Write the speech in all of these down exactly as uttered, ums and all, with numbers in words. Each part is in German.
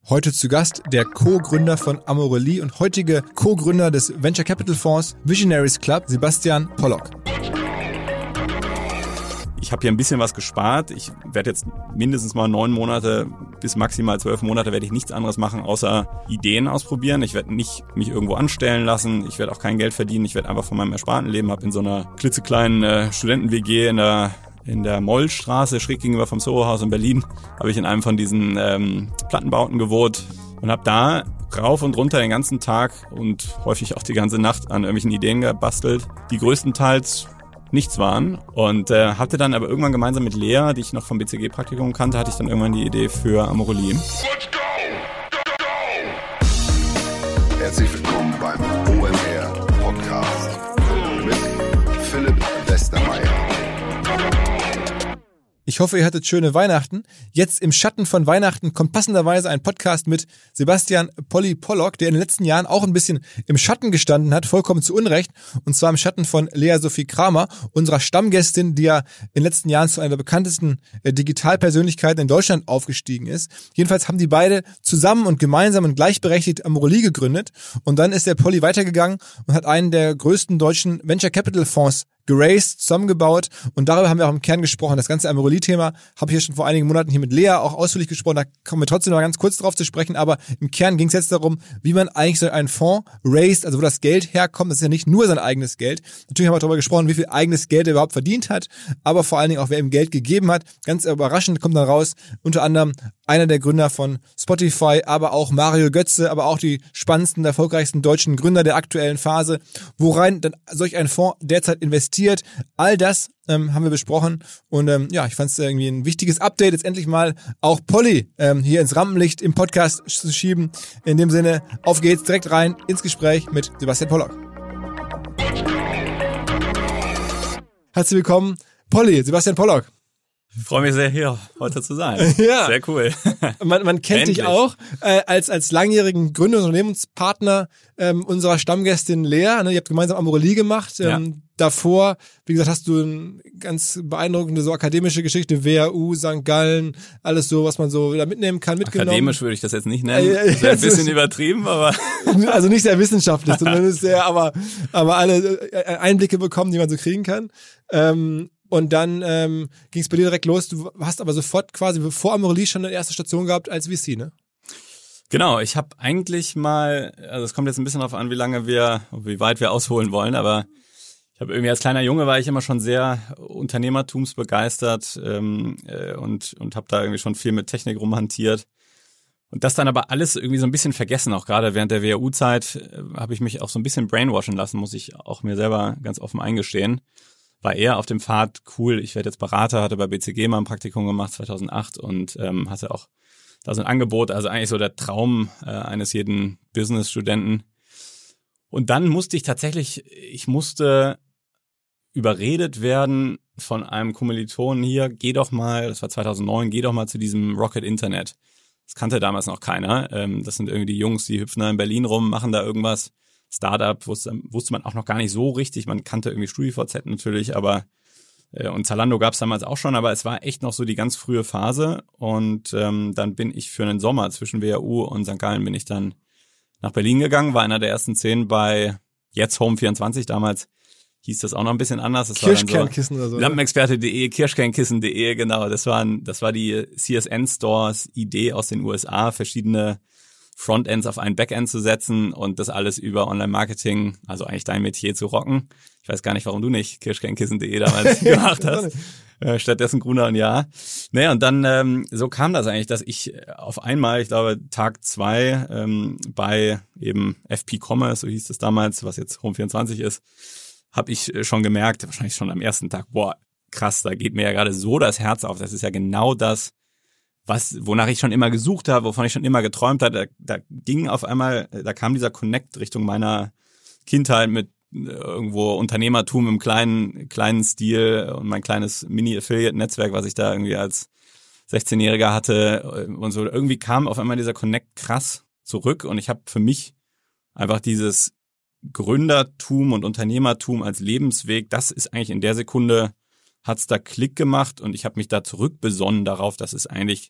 Heute zu Gast der Co-Gründer von Amorelie und heutige Co-Gründer des Venture Capital Fonds Visionaries Club, Sebastian Pollock. Ich habe hier ein bisschen was gespart. Ich werde jetzt mindestens mal neun Monate bis maximal zwölf Monate werde ich nichts anderes machen, außer Ideen ausprobieren. Ich werde nicht mich irgendwo anstellen lassen. Ich werde auch kein Geld verdienen. Ich werde einfach von meinem Ersparten leben. Habe in so einer klitzekleinen äh, Studenten-W G in der in der Mollstraße, schräg gegenüber vom Soho-Haus in Berlin, habe ich in einem von diesen ähm, Plattenbauten gewohnt und habe da rauf und runter den ganzen Tag und häufig auch die ganze Nacht an irgendwelchen Ideen gebastelt, die größtenteils nichts waren. Und äh, hatte dann aber irgendwann gemeinsam mit Lea, die ich noch vom B C G-Praktikum kannte, hatte ich dann irgendwann die Idee für Amorelie. Let's go! Go, go! Herzlich willkommen beim O M R Podcast mit Philipp Westermeier. Ich hoffe, ihr hattet schöne Weihnachten. Jetzt im Schatten von Weihnachten kommt passenderweise ein Podcast mit Sebastian Polly Pollock, der in den letzten Jahren auch ein bisschen im Schatten gestanden hat, vollkommen zu Unrecht. Und zwar im Schatten von Lea Sophie Kramer, unserer Stammgästin, die ja in den letzten Jahren zu einer der bekanntesten äh, Digitalpersönlichkeiten in Deutschland aufgestiegen ist. Jedenfalls haben die beide zusammen und gemeinsam und gleichberechtigt Amorelie gegründet. Und dann ist der Polly weitergegangen und hat einen der größten deutschen Venture Capital Fonds geraced, zusammengebaut, und darüber haben wir auch im Kern gesprochen. Das ganze Amorelie-Thema habe ich ja schon vor einigen Monaten hier mit Lea auch ausführlich gesprochen, da kommen wir trotzdem noch ganz kurz drauf zu sprechen, aber im Kern ging es jetzt darum, wie man eigentlich so einen Fonds raised, also wo das Geld herkommt. Das ist ja nicht nur sein eigenes Geld. Natürlich haben wir darüber gesprochen, wie viel eigenes Geld er überhaupt verdient hat, aber vor allen Dingen auch, wer ihm Geld gegeben hat. Ganz überraschend kommt dann raus, unter anderem einer der Gründer von Spotify, aber auch Mario Götze, aber auch die spannendsten, erfolgreichsten deutschen Gründer der aktuellen Phase, worein dann solch ein Fonds derzeit investiert. All das ähm, haben wir besprochen und ähm, ja, ich fand es irgendwie ein wichtiges Update, jetzt endlich mal auch Polly ähm, hier ins Rampenlicht im Podcast zu schieben. In dem Sinne, auf geht's, direkt rein ins Gespräch mit Sebastian Pollock. Herzlich willkommen, Polly, Sebastian Pollock. Ich freue mich sehr, hier heute zu sein. Ja. Sehr cool. Man, man kennt Endlich. dich auch äh, als als langjährigen Gründer- und Unternehmenspartner ähm, unserer Stammgästin Lea. Ne? Ihr habt gemeinsam Amorelie gemacht. Ähm, ja. Davor, wie gesagt, hast du eine ganz beeindruckende so akademische Geschichte, W H U, Sankt Gallen, alles so, was man so da mitnehmen kann, mitgenommen. Akademisch würde ich das jetzt nicht nennen. Äh, äh, ein bisschen übertrieben, aber... Also nicht sehr wissenschaftlich, zumindest sehr, aber, aber alle Einblicke bekommen, die man so kriegen kann. Ähm, Und dann ähm, ging es bei dir direkt los. Du hast aber sofort quasi vor Amorelie schon eine erste Station gehabt als V C, ne? Genau, ich habe eigentlich mal, also es kommt jetzt ein bisschen darauf an, wie lange wir, wie weit wir ausholen wollen, aber ich habe irgendwie als kleiner Junge war ich immer schon sehr unternehmertumsbegeistert ähm, äh, und und habe da irgendwie schon viel mit Technik rumhantiert. Und das dann aber alles irgendwie so ein bisschen vergessen, auch gerade während der W H U-Zeit äh, habe ich mich auch so ein bisschen brainwashen lassen, muss ich auch mir selber ganz offen eingestehen. War eher auf dem Pfad, cool, ich werde jetzt Berater, hatte bei B C G mal ein Praktikum gemacht zweitausendacht und ähm, hatte auch da so ein Angebot, also eigentlich so der Traum äh, eines jeden Business-Studenten. Und dann musste ich tatsächlich, ich musste überredet werden von einem Kommilitonen hier, geh doch mal, das war zweitausendneun, geh doch mal zu diesem Rocket Internet. Das kannte damals noch keiner. Ähm, das sind irgendwie die Jungs, die hüpfen da in Berlin rum, machen da irgendwas. Startup wusste, wusste man auch noch gar nicht so richtig. Man kannte irgendwie StudiVZ natürlich, aber äh, und Zalando gab es damals auch schon, aber es war echt noch so die ganz frühe Phase. Und ähm, dann bin ich für einen Sommer zwischen W H U und Sankt Gallen bin ich dann nach Berlin gegangen, war einer der ersten zehn bei jetzt Home vierundzwanzig, damals hieß das auch noch ein bisschen anders. Das Kirschkernkissen war dann so oder so. Lampenexperte punkt de, Kirschkernkissen punkt de, genau. Das waren, das war die C S N-Stores Idee aus den U S A, verschiedene Frontends auf ein Backend zu setzen und das alles über Online-Marketing, also eigentlich dein Metier zu rocken. Ich weiß gar nicht, warum du nicht Kirschkernkissen punkt de damals gemacht hast. Äh, stattdessen Gruner und Ja. Naja, und dann ähm, so kam das eigentlich, dass ich auf einmal, ich glaube Tag zwei ähm, bei eben F P Commerce, so hieß es damals, was jetzt Home vierundzwanzig ist, habe ich schon gemerkt, wahrscheinlich schon am ersten Tag, boah, krass, da geht mir ja gerade so das Herz auf. Das ist ja genau das, was, wonach ich schon immer gesucht habe, wovon ich schon immer geträumt hatte. Da, da ging auf einmal, da kam dieser Connect Richtung meiner Kindheit mit irgendwo Unternehmertum im kleinen, kleinen Stil und mein kleines Mini-Affiliate-Netzwerk, was ich da irgendwie als sechzehnjähriger hatte und so. Irgendwie kam auf einmal dieser Connect krass zurück und ich habe für mich einfach dieses Gründertum und Unternehmertum als Lebensweg, das ist eigentlich in der Sekunde, hat's da Klick gemacht und ich habe mich da zurückbesonnen darauf, dass es eigentlich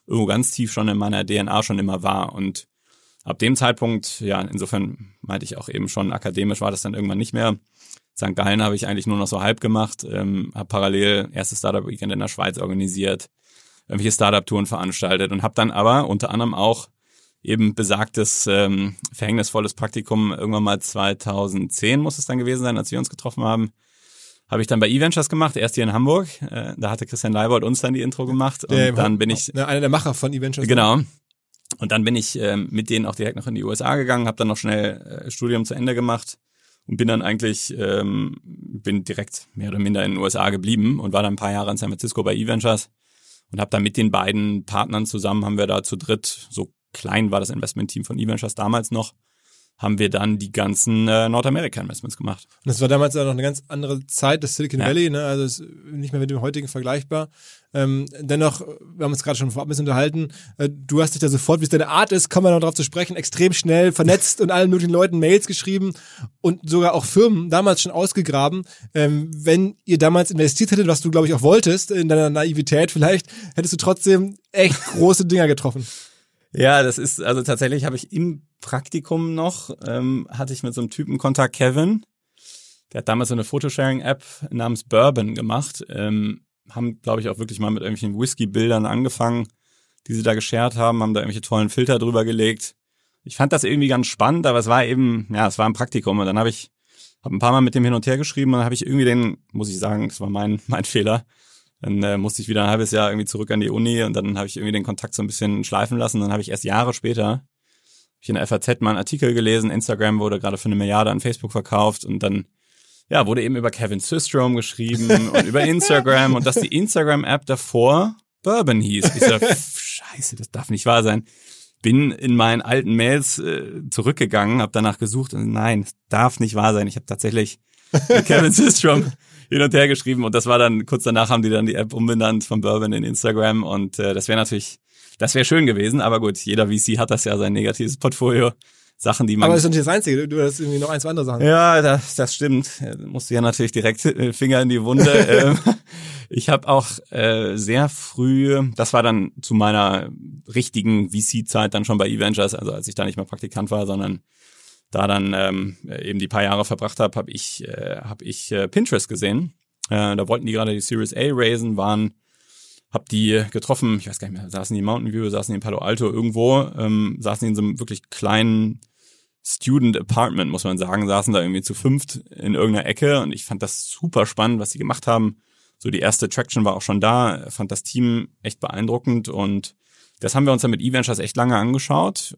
irgendwo ganz tief schon in meiner D N A schon immer war. Und ab dem Zeitpunkt, ja, insofern meinte ich auch eben schon, akademisch war das dann irgendwann nicht mehr. Sankt Gallen habe ich eigentlich nur noch so halb gemacht, ähm, habe parallel erste Startup-Weekend in der Schweiz organisiert, irgendwelche Startup-Touren veranstaltet und habe dann aber unter anderem auch eben besagtes ähm, verhängnisvolles Praktikum irgendwann mal zweitausendzehn muss es dann gewesen sein, als wir uns getroffen haben, habe ich dann bei eVentures gemacht, erst hier in Hamburg. Äh, da hatte Christian Leibold uns dann die Intro gemacht und der, dann bin ich... Einer der Macher von eVentures. Genau. Und dann bin ich ähm, mit denen auch direkt noch in die U S A gegangen, habe dann noch schnell äh, Studium zu Ende gemacht und bin dann eigentlich, ähm, bin direkt mehr oder minder in den U S A geblieben und war dann ein paar Jahre in San Francisco bei eVentures und habe dann mit den beiden Partnern zusammen, haben wir da zu dritt, so klein war das Investmentteam von eVentures damals noch, haben wir dann die ganzen äh, Nordamerika-Investments gemacht. Und das war damals auch noch eine ganz andere Zeit, das Silicon ja. Valley, ne? Also ist nicht mehr mit dem heutigen vergleichbar. Ähm, dennoch, wir haben uns gerade schon vorab ein bisschen unterhalten, äh, du hast dich da sofort, wie es deine Art ist, kommen wir noch drauf zu sprechen, extrem schnell vernetzt und allen möglichen Leuten Mails geschrieben und sogar auch Firmen damals schon ausgegraben. Ähm, wenn ihr damals investiert hättet, was du, glaube ich, auch wolltest, in deiner Naivität vielleicht, hättest du trotzdem echt große Dinger getroffen. Ja, das ist, also tatsächlich habe ich im Praktikum noch, ähm, hatte ich mit so einem Typen Kontakt, Kevin, der hat damals so eine Photosharing-App namens Bourbon gemacht, ähm, haben, glaube ich, auch wirklich mal mit irgendwelchen Whisky-Bildern angefangen, die sie da geshared haben, haben da irgendwelche tollen Filter drüber gelegt. Ich fand das irgendwie ganz spannend, aber es war eben, ja, es war ein Praktikum und dann habe ich, habe ein paar Mal mit dem hin und her geschrieben und dann habe ich irgendwie den, muss ich sagen, das war mein, mein Fehler. Dann äh, musste ich wieder ein halbes Jahr irgendwie zurück an die Uni und dann habe ich irgendwie den Kontakt so ein bisschen schleifen lassen. Dann habe ich erst Jahre später hab ich in der F A Z mal einen Artikel gelesen, Instagram wurde gerade für eine Milliarde an Facebook verkauft und dann ja wurde eben über Kevin Systrom geschrieben und über Instagram und dass die Instagram-App davor Bourbon hieß. Ich so, scheiße, das darf nicht wahr sein. Bin in meinen alten Mails äh, zurückgegangen, habe danach gesucht und nein, das darf nicht wahr sein. Ich habe tatsächlich mit Kevin Systrom hin und her geschrieben und das war dann, kurz danach haben die dann die App umbenannt von Bourbon in Instagram und äh, das wäre natürlich, das wäre schön gewesen, aber gut, jeder V C hat das ja, sein negatives Portfolio, Sachen, die man... Aber das ist nicht das Einzige, du hast irgendwie noch ein, zwei andere Sachen. Ja, das, das stimmt, da musst du ja natürlich direkt äh, Finger in die Wunde. ähm, ich habe auch äh, sehr früh, das war dann zu meiner richtigen V C-Zeit dann schon bei eVentures, also als ich da nicht mehr Praktikant war, sondern da dann ähm, eben die paar Jahre verbracht habe, habe ich äh, habe ich äh, Pinterest gesehen. Äh, da wollten die gerade die Series A raisen, waren, hab die getroffen, ich weiß gar nicht mehr, saßen die in Mountain View, saßen die in Palo Alto irgendwo, ähm, saßen die in so einem wirklich kleinen Student Apartment, muss man sagen, saßen da irgendwie zu fünft in irgendeiner Ecke und ich fand das super spannend, was sie gemacht haben. So die erste Traction war auch schon da, fand das Team echt beeindruckend und das haben wir uns dann mit eVentures echt lange angeschaut,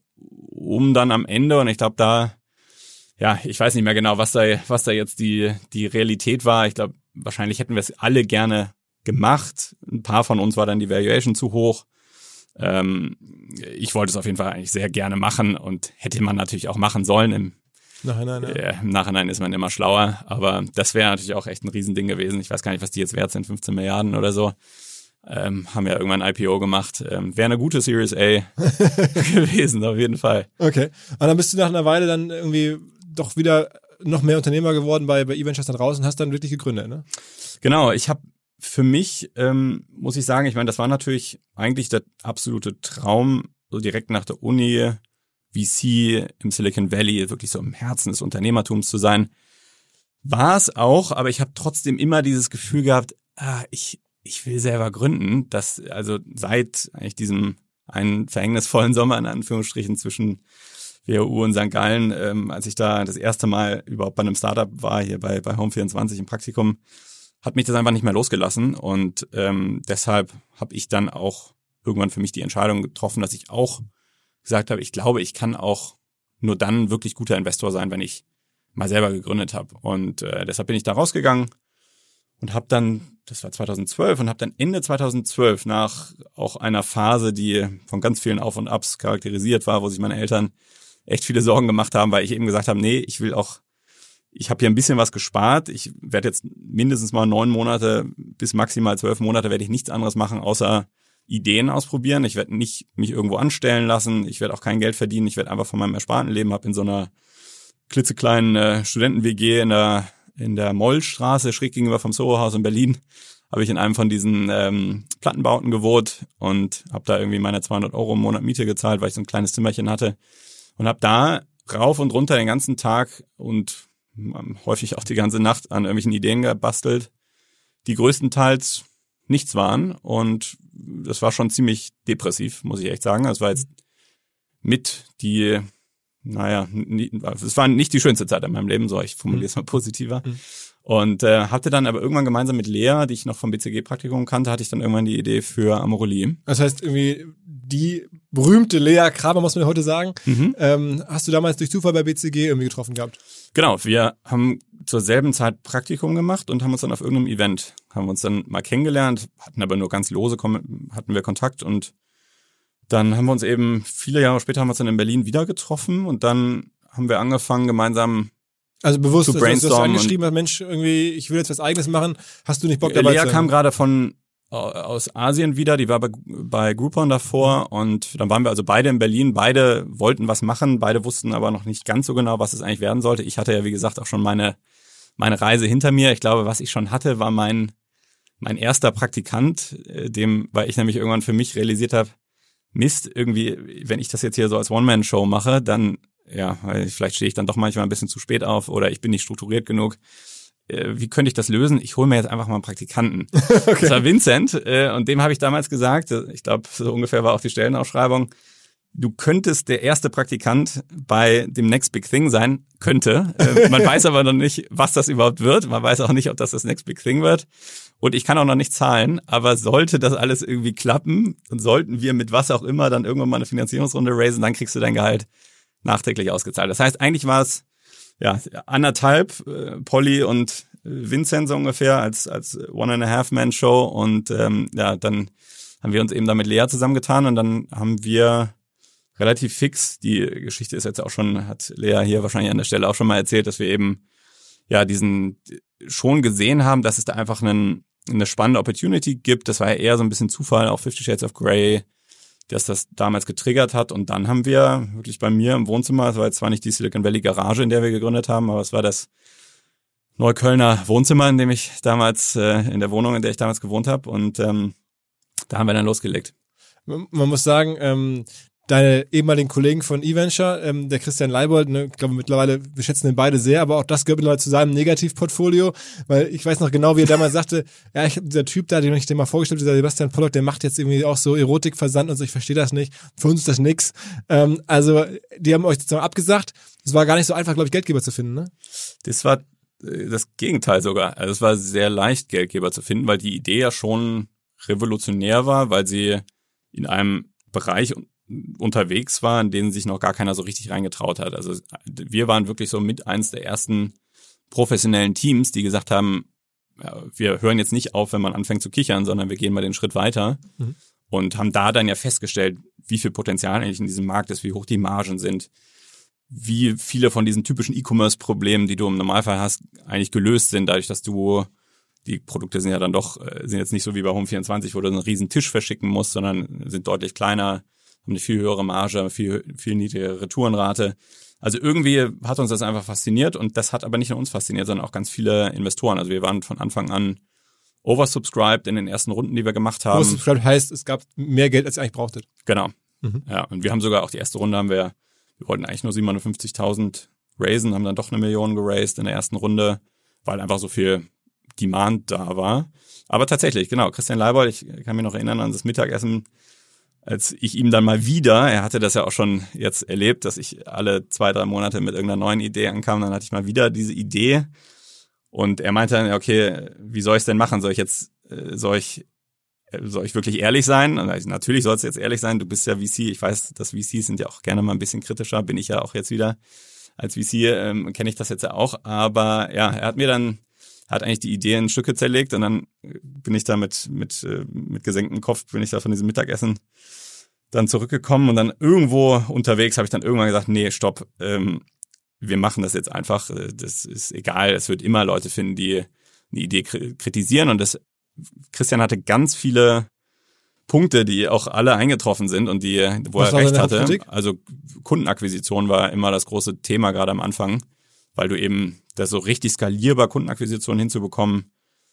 um dann am Ende, und ich glaube da ja, ich weiß nicht mehr genau, was da, was da jetzt die, die Realität war. Ich glaube, wahrscheinlich hätten wir es alle gerne gemacht. Ein paar von uns war dann die Valuation zu hoch. Ähm, ich wollte es auf jeden Fall eigentlich sehr gerne machen und hätte man natürlich auch machen sollen. Im Nachhinein, ja. äh, Im Nachhinein ist man immer schlauer, aber das wäre natürlich auch echt ein Riesending gewesen. Ich weiß gar nicht, was die jetzt wert sind, fünfzehn Milliarden oder so. Ähm, haben ja irgendwann ein I P O gemacht. Ähm, wäre eine gute Series A gewesen, auf jeden Fall. Okay. Und dann bist du nach einer Weile dann irgendwie doch wieder noch mehr Unternehmer geworden bei, bei eVentures da draußen und hast dann wirklich gegründet, ne? Genau, ich habe für mich, ähm, muss ich sagen, ich meine, das war natürlich eigentlich der absolute Traum, so direkt nach der Uni, V C im Silicon Valley, wirklich so im Herzen des Unternehmertums zu sein. War es auch, aber ich habe trotzdem immer dieses Gefühl gehabt, ah, ich ich will selber gründen. Das, also seit eigentlich diesem einen verhängnisvollen Sommer in Anführungsstrichen zwischen W H U und Sankt Gallen, ähm, als ich da das erste Mal überhaupt bei einem Startup war, hier bei, bei Home vierundzwanzig im Praktikum, hat mich das einfach nicht mehr losgelassen und ähm, deshalb habe ich dann auch irgendwann für mich die Entscheidung getroffen, dass ich auch gesagt habe, ich glaube, ich kann auch nur dann wirklich guter Investor sein, wenn ich mal selber gegründet habe und äh, deshalb bin ich da rausgegangen und habe dann, das war zweitausendzwölf und habe dann Ende zweitausendzwölf nach auch einer Phase, die von ganz vielen Auf und Abs charakterisiert war, wo sich meine Eltern echt viele Sorgen gemacht haben, weil ich eben gesagt habe, nee, ich will auch, ich habe hier ein bisschen was gespart, ich werde jetzt mindestens mal neun Monate bis maximal zwölf Monate werde ich nichts anderes machen, außer Ideen ausprobieren. Ich werde nicht mich irgendwo anstellen lassen, ich werde auch kein Geld verdienen, ich werde einfach von meinem Ersparten leben, habe in so einer klitzekleinen äh, Studenten-W G in der in der Mollstraße, schräg gegenüber vom Soho-Haus in Berlin, habe ich in einem von diesen ähm, Plattenbauten gewohnt und habe da irgendwie meine zweihundert Euro im Monat Miete gezahlt, weil ich so ein kleines Zimmerchen hatte und habe da rauf und runter den ganzen Tag und häufig auch die ganze Nacht an irgendwelchen Ideen gebastelt, die größtenteils nichts waren und das war schon ziemlich depressiv, muss ich echt sagen. Es war jetzt mit die, naja, es war nicht die schönste Zeit in meinem Leben, so ich formuliere es mal positiver. Mhm. Und äh, hatte dann aber irgendwann gemeinsam mit Lea, die ich noch vom B C G-Praktikum kannte, hatte ich dann irgendwann die Idee für Amorelie. Das heißt irgendwie die berühmte Lea Kramer, muss man heute sagen, mhm. ähm, hast du damals durch Zufall bei B C G irgendwie getroffen gehabt? Genau, wir haben zur selben Zeit Praktikum gemacht und haben uns dann auf irgendeinem Event, haben uns dann mal kennengelernt, hatten aber nur ganz lose, hatten wir Kontakt und dann haben wir uns eben, viele Jahre später haben wir uns dann in Berlin wieder getroffen und dann haben wir angefangen gemeinsam Also bewusst, zu brainstormen. Du hast angeschrieben, hast, Mensch, irgendwie, ich will jetzt was Eigenes machen. Hast du nicht Bock dabei Lea zu sein? kam gerade von aus Asien wieder, die war bei, bei Groupon davor und dann waren wir also beide in Berlin, beide wollten was machen, beide wussten aber noch nicht ganz so genau, was es eigentlich werden sollte. Ich hatte ja, wie gesagt, auch schon meine meine Reise hinter mir. Ich glaube, was ich schon hatte, war mein mein erster Praktikant, dem, weil ich nämlich irgendwann für mich realisiert habe, Mist, irgendwie, wenn ich das jetzt hier so als One-Man-Show mache, dann ja, vielleicht stehe ich dann doch manchmal ein bisschen zu spät auf oder ich bin nicht strukturiert genug. Wie könnte ich das lösen? Ich hole mir jetzt einfach mal einen Praktikanten. Okay. Das war Vincent und dem habe ich damals gesagt, ich glaube, so ungefähr war auch die Stellenausschreibung, du könntest der erste Praktikant bei dem Next Big Thing sein, könnte. Man weiß aber noch nicht, was das überhaupt wird. Man weiß auch nicht, ob das das Next Big Thing wird. Und ich kann auch noch nicht zahlen, aber sollte das alles irgendwie klappen und sollten wir mit was auch immer dann irgendwann mal eine Finanzierungsrunde raisen, dann kriegst du dein Gehalt nachträglich ausgezahlt. Das heißt, eigentlich war es ja anderthalb äh, Polly und Vincent so ungefähr als als One and a Half Man Show und ähm, ja, dann haben wir uns eben da mit Lea zusammengetan und dann haben wir relativ fix, die Geschichte ist jetzt auch schon, hat Lea hier wahrscheinlich an der Stelle auch schon mal erzählt, dass wir eben ja diesen schon gesehen haben, dass es da einfach einen, eine spannende Opportunity gibt. Das war ja eher so ein bisschen Zufall, auch Fifty Shades of Grey, dass das damals getriggert hat. Und dann haben wir wirklich bei mir im Wohnzimmer, es war jetzt zwar nicht die Silicon Valley Garage, in der wir gegründet haben, aber es war das Neuköllner Wohnzimmer, in dem ich damals, äh, in der Wohnung, in der ich damals gewohnt habe. Und ähm, da haben wir dann losgelegt. Man muss sagen, ähm, deine ehemaligen Kollegen von eVenture, ähm, der Christian Leibold, ne, ich glaube mittlerweile, wir schätzen den beide sehr, aber auch das gehört mittlerweile zu seinem Negativportfolio, weil ich weiß noch genau, wie er damals sagte, ja, ich habe dieser Typ da, den ich dir mal vorgestellt habe, dieser Sebastian Pollock, der macht jetzt irgendwie auch so Erotikversand und so, ich verstehe das nicht, für uns ist das nix. Ähm, also, die haben euch sozusagen abgesagt, es war gar nicht so einfach, glaube ich, Geldgeber zu finden, ne? Das war das Gegenteil sogar. Also es war sehr leicht, Geldgeber zu finden, weil die Idee ja schon revolutionär war, weil sie in einem Bereich unterwegs war, in den sich noch gar keiner so richtig reingetraut hat. Also wir waren wirklich so mit eins der ersten professionellen Teams, die gesagt haben, ja, wir hören jetzt nicht auf, wenn man anfängt zu kichern, sondern wir gehen mal den Schritt weiter mhm. und haben da dann ja festgestellt, wie viel Potenzial eigentlich in diesem Markt ist, wie hoch die Margen sind, wie viele von diesen typischen E-Commerce-Problemen, die du im Normalfall hast, eigentlich gelöst sind, dadurch, dass du, die Produkte sind ja dann doch, sind jetzt nicht so wie bei Home vierundzwanzig, wo du einen riesen Tisch verschicken musst, sondern sind deutlich kleiner, haben eine viel höhere Marge, viel, viel niedrigere Retourenrate. Also irgendwie hat uns das einfach fasziniert und das hat aber nicht nur uns fasziniert, sondern auch ganz viele Investoren. Also wir waren von Anfang an oversubscribed in den ersten Runden, die wir gemacht haben. Oversubscribed heißt, es gab mehr Geld, als ihr eigentlich brauchtet. Genau. Mhm. Ja, und wir haben sogar auch die erste Runde haben wir, wir wollten eigentlich nur siebenhundertfünfzigtausend raisen, haben dann doch eine Million geraced in der ersten Runde, weil einfach so viel Demand da war. Aber tatsächlich, genau, Christian Leibold, ich kann mich noch erinnern an das Mittagessen, als ich ihm dann mal wieder, er hatte das ja auch schon jetzt erlebt, dass ich alle zwei, drei Monate mit irgendeiner neuen Idee ankam, dann hatte ich mal wieder diese Idee und er meinte dann, okay, wie soll ich es denn machen? Soll ich jetzt, soll ich, soll ich wirklich ehrlich sein? Und ich, natürlich sollst du jetzt ehrlich sein, du bist ja V C, ich weiß, dass V Cs sind ja auch gerne mal ein bisschen kritischer, bin ich ja auch jetzt wieder. Als V C ähm, kenne ich das jetzt ja auch, aber ja, er hat mir dann hat eigentlich die Idee in Stücke zerlegt und dann bin ich da mit mit mit gesenktem Kopf, bin ich da von diesem Mittagessen dann zurückgekommen und dann irgendwo unterwegs habe ich dann irgendwann gesagt, nee, stopp, ähm, wir machen das jetzt einfach, das ist egal, es wird immer Leute finden, die eine Idee kritisieren und das Christian hatte ganz viele Punkte, die auch alle eingetroffen sind und die, wo Was er recht hatte. Also Kundenakquisition war immer das große Thema gerade am Anfang, weil du eben das so richtig skalierbar Kundenakquisition hinzubekommen,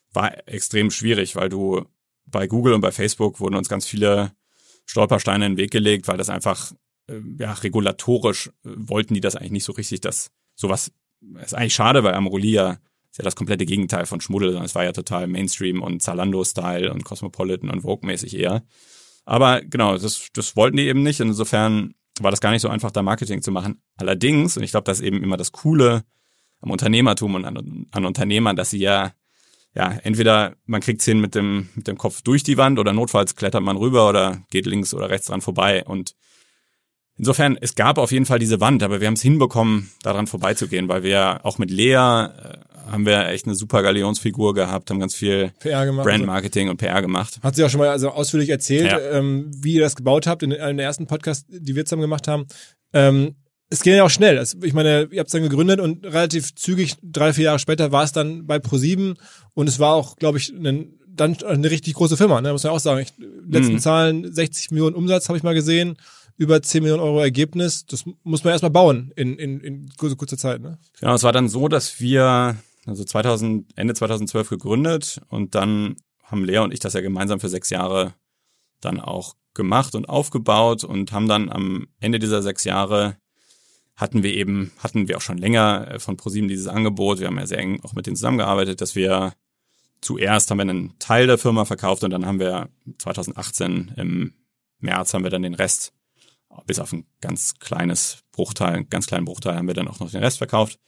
war extrem schwierig, weil du bei Google und bei Facebook wurden uns ganz viele Stolpersteine in den Weg gelegt, weil das einfach, äh, ja, regulatorisch äh, wollten die das eigentlich nicht so richtig, dass sowas, ist eigentlich schade, weil Amorelie ja, ist ja das komplette Gegenteil von Schmuddel, sondern es war ja total Mainstream und Zalando-Style und Cosmopolitan und Vogue-mäßig eher. Aber genau, das, das wollten die eben nicht. Und insofern war das gar nicht so einfach, da Marketing zu machen. Allerdings, und ich glaube, das ist eben immer das Coole am Unternehmertum und an, an Unternehmern, dass sie ja, ja, entweder man kriegt's hin mit dem, mit dem Kopf durch die Wand oder notfalls klettert man rüber oder geht links oder rechts dran vorbei. Und insofern, es gab auf jeden Fall diese Wand, aber wir haben es hinbekommen, daran vorbeizugehen, weil wir auch mit Lea äh, haben wir echt eine super Galionsfigur gehabt, haben ganz viel P R gemacht, Brandmarketing und P R gemacht. Hat sie auch schon mal also ausführlich erzählt, Ja. ähm, wie ihr das gebaut habt in einem der ersten Podcasts, die wir zusammen gemacht haben. Ähm, es ging ja auch schnell. Also, ich meine, ihr habt es dann gegründet und relativ zügig, drei, vier Jahre später, war es dann bei ProSieben und es war auch, glaube ich, ein, dann eine richtig große Firma, ne? Muss man auch sagen. Ich, letzten Mhm. Zahlen, sechzig Millionen Umsatz habe ich mal gesehen, über zehn Millionen Euro Ergebnis. Das muss man erstmal bauen in, in, in kurzer, kurzer Zeit, ne? Genau, es war dann so, dass wir also zweitausend, Ende zweitausendzwölf gegründet und dann haben Lea und ich das ja gemeinsam für sechs Jahre dann auch gemacht und aufgebaut und haben dann am Ende dieser sechs Jahre hatten wir eben, hatten wir auch schon länger von ProSieben dieses Angebot. Wir haben ja sehr eng auch mit denen zusammengearbeitet, dass wir zuerst haben wir einen Teil der Firma verkauft und dann haben wir zweitausendachtzehn im März haben wir dann den Rest, bis auf ein ganz kleines Bruchteil, einen ganz kleinen Bruchteil haben wir dann auch noch den Rest verkauft.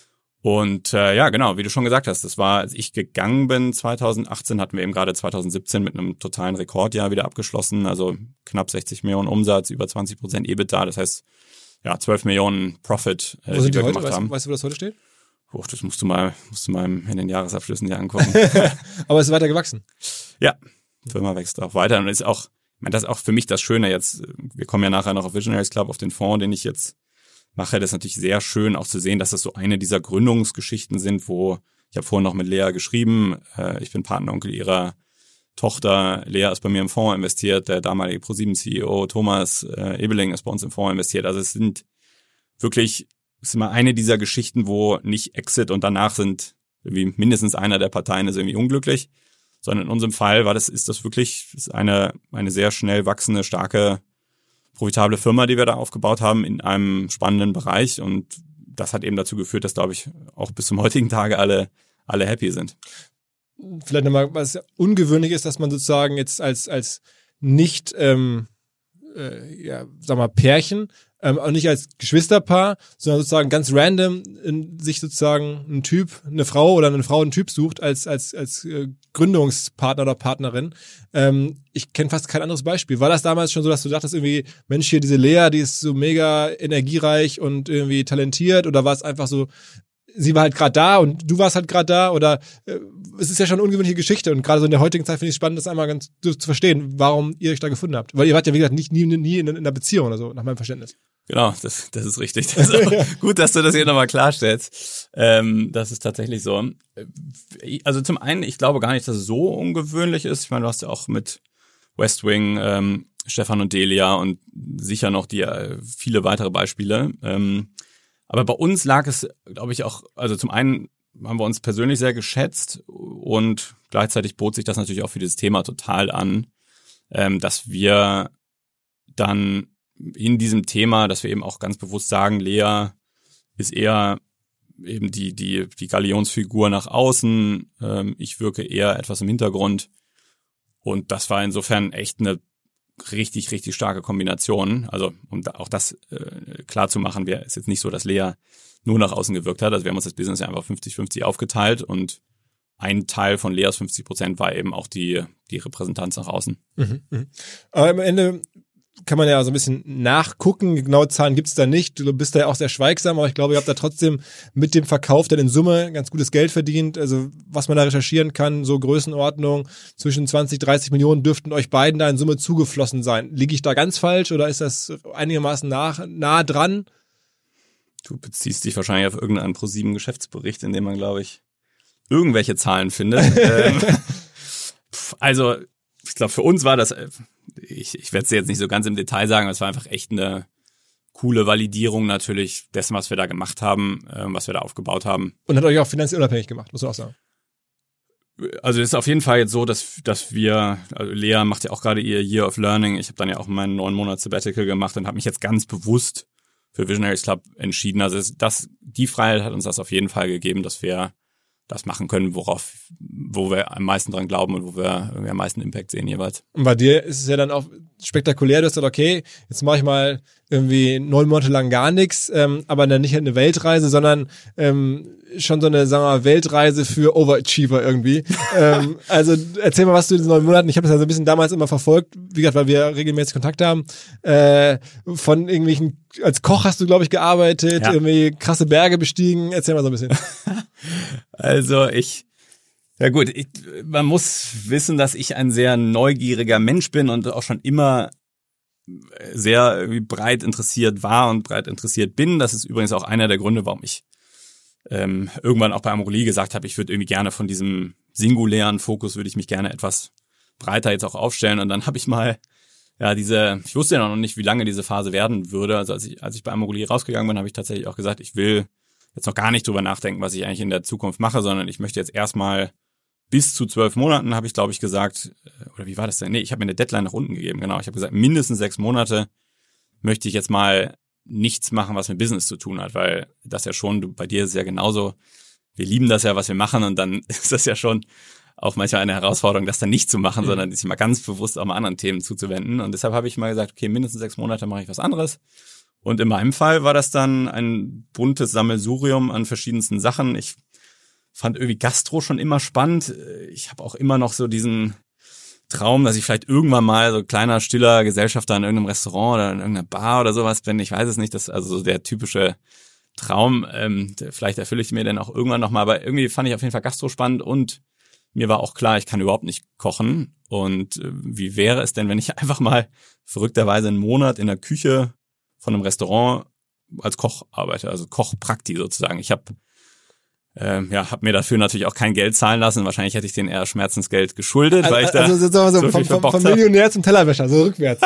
Und äh, ja, genau, wie du schon gesagt hast, das war, als ich gegangen bin, zweitausendachtzehn hatten wir eben gerade zweitausendsiebzehn mit einem totalen Rekordjahr wieder abgeschlossen, also knapp sechzig Millionen Umsatz, über zwanzig Prozent EBITDA, das heißt, ja, zwölf Millionen Profit, äh, Wo sind die die wir heute? gemacht Weißt, haben. weißt du, wo das heute steht? Boah, das musst du mal, musst du mal in den Jahresabschlüssen dir angucken. Aber es ist weiter gewachsen. Ja, die Firma wächst auch weiter und ist auch, ich meine, das ist auch für mich das Schöne jetzt, wir kommen ja nachher noch auf Visionaries Club, auf den Fonds, den ich jetzt mache, das ist natürlich sehr schön auch zu sehen, dass das so eine dieser Gründungsgeschichten sind, wo, ich habe vorhin noch mit Lea geschrieben, äh, ich bin Patenonkel ihrer Tochter, Lea ist bei mir im Fonds investiert, der damalige ProSieben-C E O Thomas äh, Ebeling ist bei uns im Fonds investiert, also es sind wirklich, es ist immer eine dieser Geschichten, wo nicht Exit und danach sind irgendwie mindestens einer der Parteien ist irgendwie unglücklich, sondern in unserem Fall war das, ist das wirklich ist eine, eine sehr schnell wachsende, starke, profitable Firma, die wir da aufgebaut haben in einem spannenden Bereich und das hat eben dazu geführt, dass, glaube ich, auch bis zum heutigen Tage alle, alle happy sind. Vielleicht nochmal, was ungewöhnlich ist, dass man sozusagen jetzt als, als nicht, ähm, äh, ja, sag mal, Pärchen, ähm, auch nicht als Geschwisterpaar, sondern sozusagen ganz random in sich sozusagen ein Typ, eine Frau oder eine Frau einen Typ sucht als als als äh, Gründungspartner oder Partnerin. Ähm, ich kenne fast kein anderes Beispiel. War das damals schon so, dass du dachtest irgendwie, Mensch, hier diese Lea, die ist so mega energiereich und irgendwie talentiert, oder war es einfach so, sie war halt gerade da und du warst halt gerade da, oder äh, es ist ja schon eine ungewöhnliche Geschichte und gerade so in der heutigen Zeit finde ich es spannend, das einmal ganz zu, zu verstehen, warum ihr euch da gefunden habt. Weil ihr wart ja, wie gesagt, nicht nie, nie in, in einer Beziehung oder so, nach meinem Verständnis. Genau, das, das ist richtig. Das ist auch gut, dass du das hier nochmal klarstellst. Ähm, das ist tatsächlich so. Also zum einen, ich glaube gar nicht, dass es so ungewöhnlich ist. Ich meine, du hast ja auch mit West Wing, ähm, Stefan und Delia und sicher noch die äh, viele weitere Beispiele. Ähm, aber bei uns lag es, glaube ich, auch, also zum einen haben wir uns persönlich sehr geschätzt und gleichzeitig bot sich das natürlich auch für dieses Thema total an, ähm, dass wir dann in diesem Thema, dass wir eben auch ganz bewusst sagen, Lea ist eher eben die die die Galionsfigur nach außen, ähm, ich wirke eher etwas im Hintergrund und das war insofern echt eine richtig, richtig starke Kombination. Also um da auch das äh, klar zu machen, wir ist jetzt nicht so, dass Lea nur nach außen gewirkt hat, also wir haben uns das Business ja einfach fünfzig fünfzig aufgeteilt und ein Teil von Leas fünfzig Prozent war eben auch die die Repräsentanz nach außen. Mhm, mh. Aber am Ende kann man ja so ein bisschen nachgucken. Genaue Zahlen gibt's da nicht. Du bist da ja auch sehr schweigsam, aber ich glaube, ihr habt da trotzdem mit dem Verkauf dann in Summe ganz gutes Geld verdient. Also was man da recherchieren kann, so Größenordnung zwischen zwanzig, dreißig Millionen dürften euch beiden da in Summe zugeflossen sein. Liege ich da ganz falsch oder ist das einigermaßen nah, nah dran? Du beziehst dich wahrscheinlich auf irgendeinen ProSieben Geschäftsbericht, in dem man, glaube ich, irgendwelche Zahlen findet. ähm, also ich glaube, für uns war das, ich, ich werde es jetzt nicht so ganz im Detail sagen, aber es war einfach echt eine coole Validierung natürlich dessen, was wir da gemacht haben, äh, was wir da aufgebaut haben. Und hat euch auch finanziell unabhängig gemacht, muss man auch sagen. Also es ist auf jeden Fall jetzt so, dass dass wir, also Lea macht ja auch gerade ihr Year of Learning. Ich habe dann ja auch meinen neun Monat Sabbatical gemacht und habe mich jetzt ganz bewusst für Visionaries Club entschieden. Also das, die Freiheit hat uns das auf jeden Fall gegeben, dass wir das machen können, worauf, wo wir am meisten dran glauben und wo wir irgendwie am meisten Impact sehen jeweils. Und bei dir ist es ja dann auch spektakulär, du hast gesagt, okay, jetzt mache ich mal irgendwie neun Monate lang gar nichts, ähm, aber dann nicht eine Weltreise, sondern ähm, schon so eine, sagen wir mal, Weltreise für Overachiever irgendwie. ähm, also erzähl mal, was du in diesen neun Monaten, ich habe das ja so ein bisschen damals immer verfolgt, wie gesagt, weil wir regelmäßig Kontakt haben, äh, von irgendwelchen, als Koch hast du, glaube ich, gearbeitet, ja. irgendwie krasse Berge bestiegen, erzähl mal so ein bisschen. Also ich, ja gut, ich, man muss wissen, dass ich ein sehr neugieriger Mensch bin und auch schon immer sehr breit interessiert war und breit interessiert bin. Das ist übrigens auch einer der Gründe, warum ich ähm, irgendwann auch bei Amorelie gesagt habe, ich würde irgendwie gerne von diesem singulären Fokus, würde ich mich gerne etwas breiter jetzt auch aufstellen. Und dann habe ich mal, ja, diese, ich wusste ja noch nicht, wie lange diese Phase werden würde. Also als ich, als ich bei Amorelie rausgegangen bin, habe ich tatsächlich auch gesagt, ich will jetzt noch gar nicht drüber nachdenken, was ich eigentlich in der Zukunft mache, sondern ich möchte jetzt erstmal bis zu zwölf Monaten, habe ich, glaube ich, gesagt, oder wie war das denn? Nee, ich habe mir eine Deadline nach unten gegeben, genau. Ich habe gesagt, mindestens sechs Monate möchte ich jetzt mal nichts machen, was mit Business zu tun hat, weil das ja schon, du, bei dir ist es ja genauso, wir lieben das ja, was wir machen und dann ist das ja schon auch manchmal eine Herausforderung, das dann nicht zu machen, mhm. sondern sich mal ganz bewusst auch mal anderen Themen zuzuwenden. Und deshalb habe ich mal gesagt, okay, mindestens sechs Monate mache ich was anderes. Und in meinem Fall war das dann ein buntes Sammelsurium an verschiedensten Sachen. Ich fand irgendwie Gastro schon immer spannend. Ich habe auch immer noch so diesen Traum, dass ich vielleicht irgendwann mal so kleiner, stiller Gesellschafter in irgendeinem Restaurant oder in irgendeiner Bar oder sowas bin. Ich weiß es nicht, das ist also so der typische Traum. Ähm, vielleicht erfülle ich mir den auch irgendwann nochmal. Aber irgendwie fand ich auf jeden Fall Gastro spannend und mir war auch klar, ich kann überhaupt nicht kochen. Und äh, wie wäre es denn, wenn ich einfach mal verrückterweise einen Monat in der Küche von einem Restaurant als Koch arbeite, also Kochprakti sozusagen. Ich habe ähm, ja, hab mir dafür natürlich auch kein Geld zahlen lassen. Wahrscheinlich hätte ich den eher Schmerzensgeld geschuldet, weil ich da also, so, so, so vom, vom, vom Millionär zum Tellerwäscher, so rückwärts.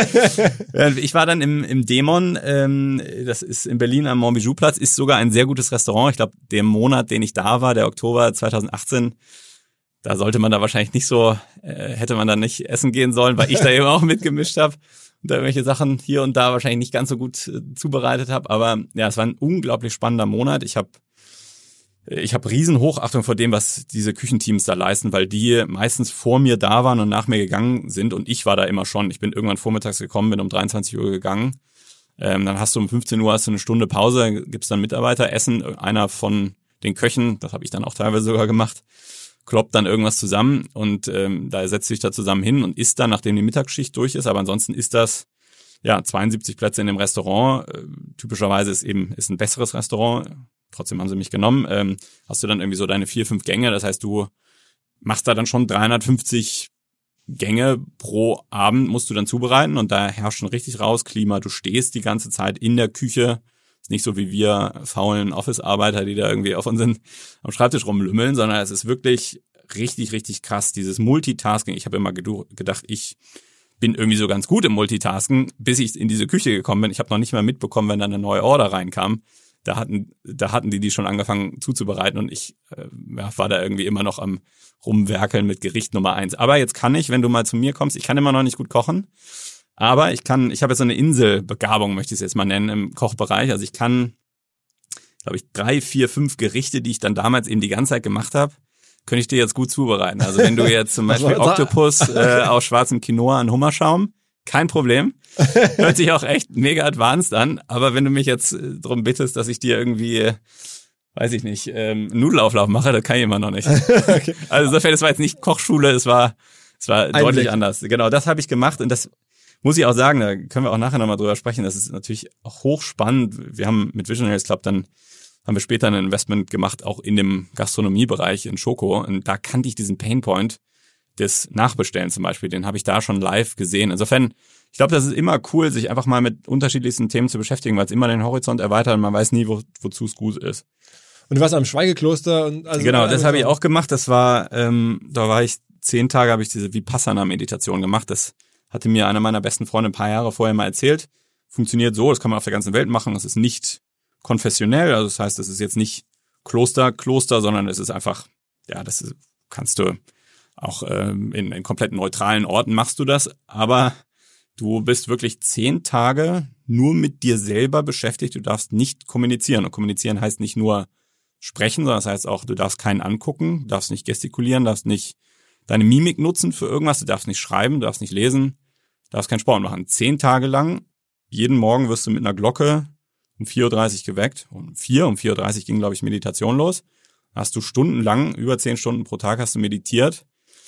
Ich war dann im, im Dämon, ähm, das ist in Berlin am Montbijou-Platz, ist sogar ein sehr gutes Restaurant. Ich glaube, der Monat, den ich da war, der Oktober zweitausendachtzehn, da sollte man da wahrscheinlich nicht so, äh, hätte man da nicht essen gehen sollen, weil ich da eben auch mitgemischt habe und da irgendwelche Sachen hier und da wahrscheinlich nicht ganz so gut äh, zubereitet habe. Aber ja, es war ein unglaublich spannender Monat. Ich habe ich habe riesen Hochachtung vor dem, was diese Küchenteams da leisten, weil die meistens vor mir da waren und nach mir gegangen sind und ich war da immer schon. Ich bin irgendwann vormittags gekommen, bin um dreiundzwanzig Uhr gegangen. Ähm, dann hast du um fünfzehn Uhr hast du eine Stunde Pause, gibt's dann Mitarbeiteressen. Einer von den Köchen, das habe ich dann auch teilweise sogar gemacht, kloppt dann irgendwas zusammen und ähm, da setzt sich da zusammen hin und isst dann, nachdem die Mittagsschicht durch ist. Aber ansonsten ist das ja zweiundsiebzig Plätze in dem Restaurant. Äh, typischerweise ist eben ist ein besseres Restaurant. Trotzdem haben sie mich genommen. Ähm, hast du dann irgendwie so deine vier, fünf Gänge. Das heißt, du machst da dann schon dreihundertfünfzig Gänge pro Abend, musst du dann zubereiten und da herrscht schon richtig raus Klima. Du stehst die ganze Zeit in der Küche. Ist nicht so wie wir faulen Office-Arbeiter, die da irgendwie auf unseren am Schreibtisch rumlümmeln, sondern es ist wirklich richtig, richtig krass. Dieses Multitasking. Ich habe immer gedacht, ich bin irgendwie so ganz gut im Multitasken, bis ich in diese Küche gekommen bin. Ich habe noch nicht mal mitbekommen, wenn da eine neue Order reinkam. Da hatten, da hatten die die schon angefangen zuzubereiten und ich äh, ja, war da irgendwie immer noch am Rumwerkeln mit Gericht Nummer eins. Aber jetzt kann ich, wenn du mal zu mir kommst, ich kann immer noch nicht gut kochen, aber ich kann, ich habe jetzt so eine Inselbegabung, möchte ich es jetzt mal nennen, im Kochbereich. Also ich kann, glaube ich, drei, vier, fünf Gerichte, die ich dann damals eben die ganze Zeit gemacht habe, könnte ich dir jetzt gut zubereiten. Also wenn du jetzt zum Beispiel Oktopus äh, aus schwarzem Quinoa an Hummersaum, kein Problem. Hört sich auch echt mega advanced an. Aber wenn du mich jetzt äh, darum bittest, dass ich dir irgendwie, äh, weiß ich nicht, ähm, Nudelauflauf mache, das kann ich immer noch nicht. Okay. Also insofern, das war jetzt nicht Kochschule, es war, es war Einblick. Deutlich anders. Genau, das habe ich gemacht und das muss ich auch sagen, da können wir auch nachher nochmal drüber sprechen. Das ist natürlich auch hochspannend. Wir haben mit Visionaries Club dann, haben wir später ein Investment gemacht, auch in dem Gastronomiebereich in Schoko. Und da kannte ich diesen Painpoint des Nachbestellen zum Beispiel, den habe ich da schon live gesehen. Insofern, ich glaube, das ist immer cool, sich einfach mal mit unterschiedlichsten Themen zu beschäftigen, weil es immer den Horizont erweitert und man weiß nie, wo, wozu es gut ist. Und du warst am Schweigekloster und also genau, das habe ich auch gemacht. Das war, ähm, da war ich zehn Tage, habe ich diese Vipassana-Meditation gemacht. Das hatte mir einer meiner besten Freunde ein paar Jahre vorher mal erzählt. Funktioniert so, das kann man auf der ganzen Welt machen. Es ist nicht konfessionell, also das heißt, es ist jetzt nicht Kloster, Kloster, sondern es ist einfach, ja, das ist kannst du auch ähm, in, in komplett neutralen Orten machst du das, aber du bist wirklich zehn Tage nur mit dir selber beschäftigt. Du darfst nicht kommunizieren. Und kommunizieren heißt nicht nur sprechen, sondern das heißt auch, du darfst keinen angucken, du darfst nicht gestikulieren, darfst nicht deine Mimik nutzen für irgendwas, du darfst nicht schreiben, du darfst nicht lesen, du darfst keinen Sport machen. Zehn Tage lang, jeden Morgen wirst du mit einer Glocke um vier Uhr dreißig geweckt. Um vier, um vier Uhr dreißig ging, glaube ich, Meditation los. Hast du stundenlang, über zehn Stunden pro Tag hast du meditiert.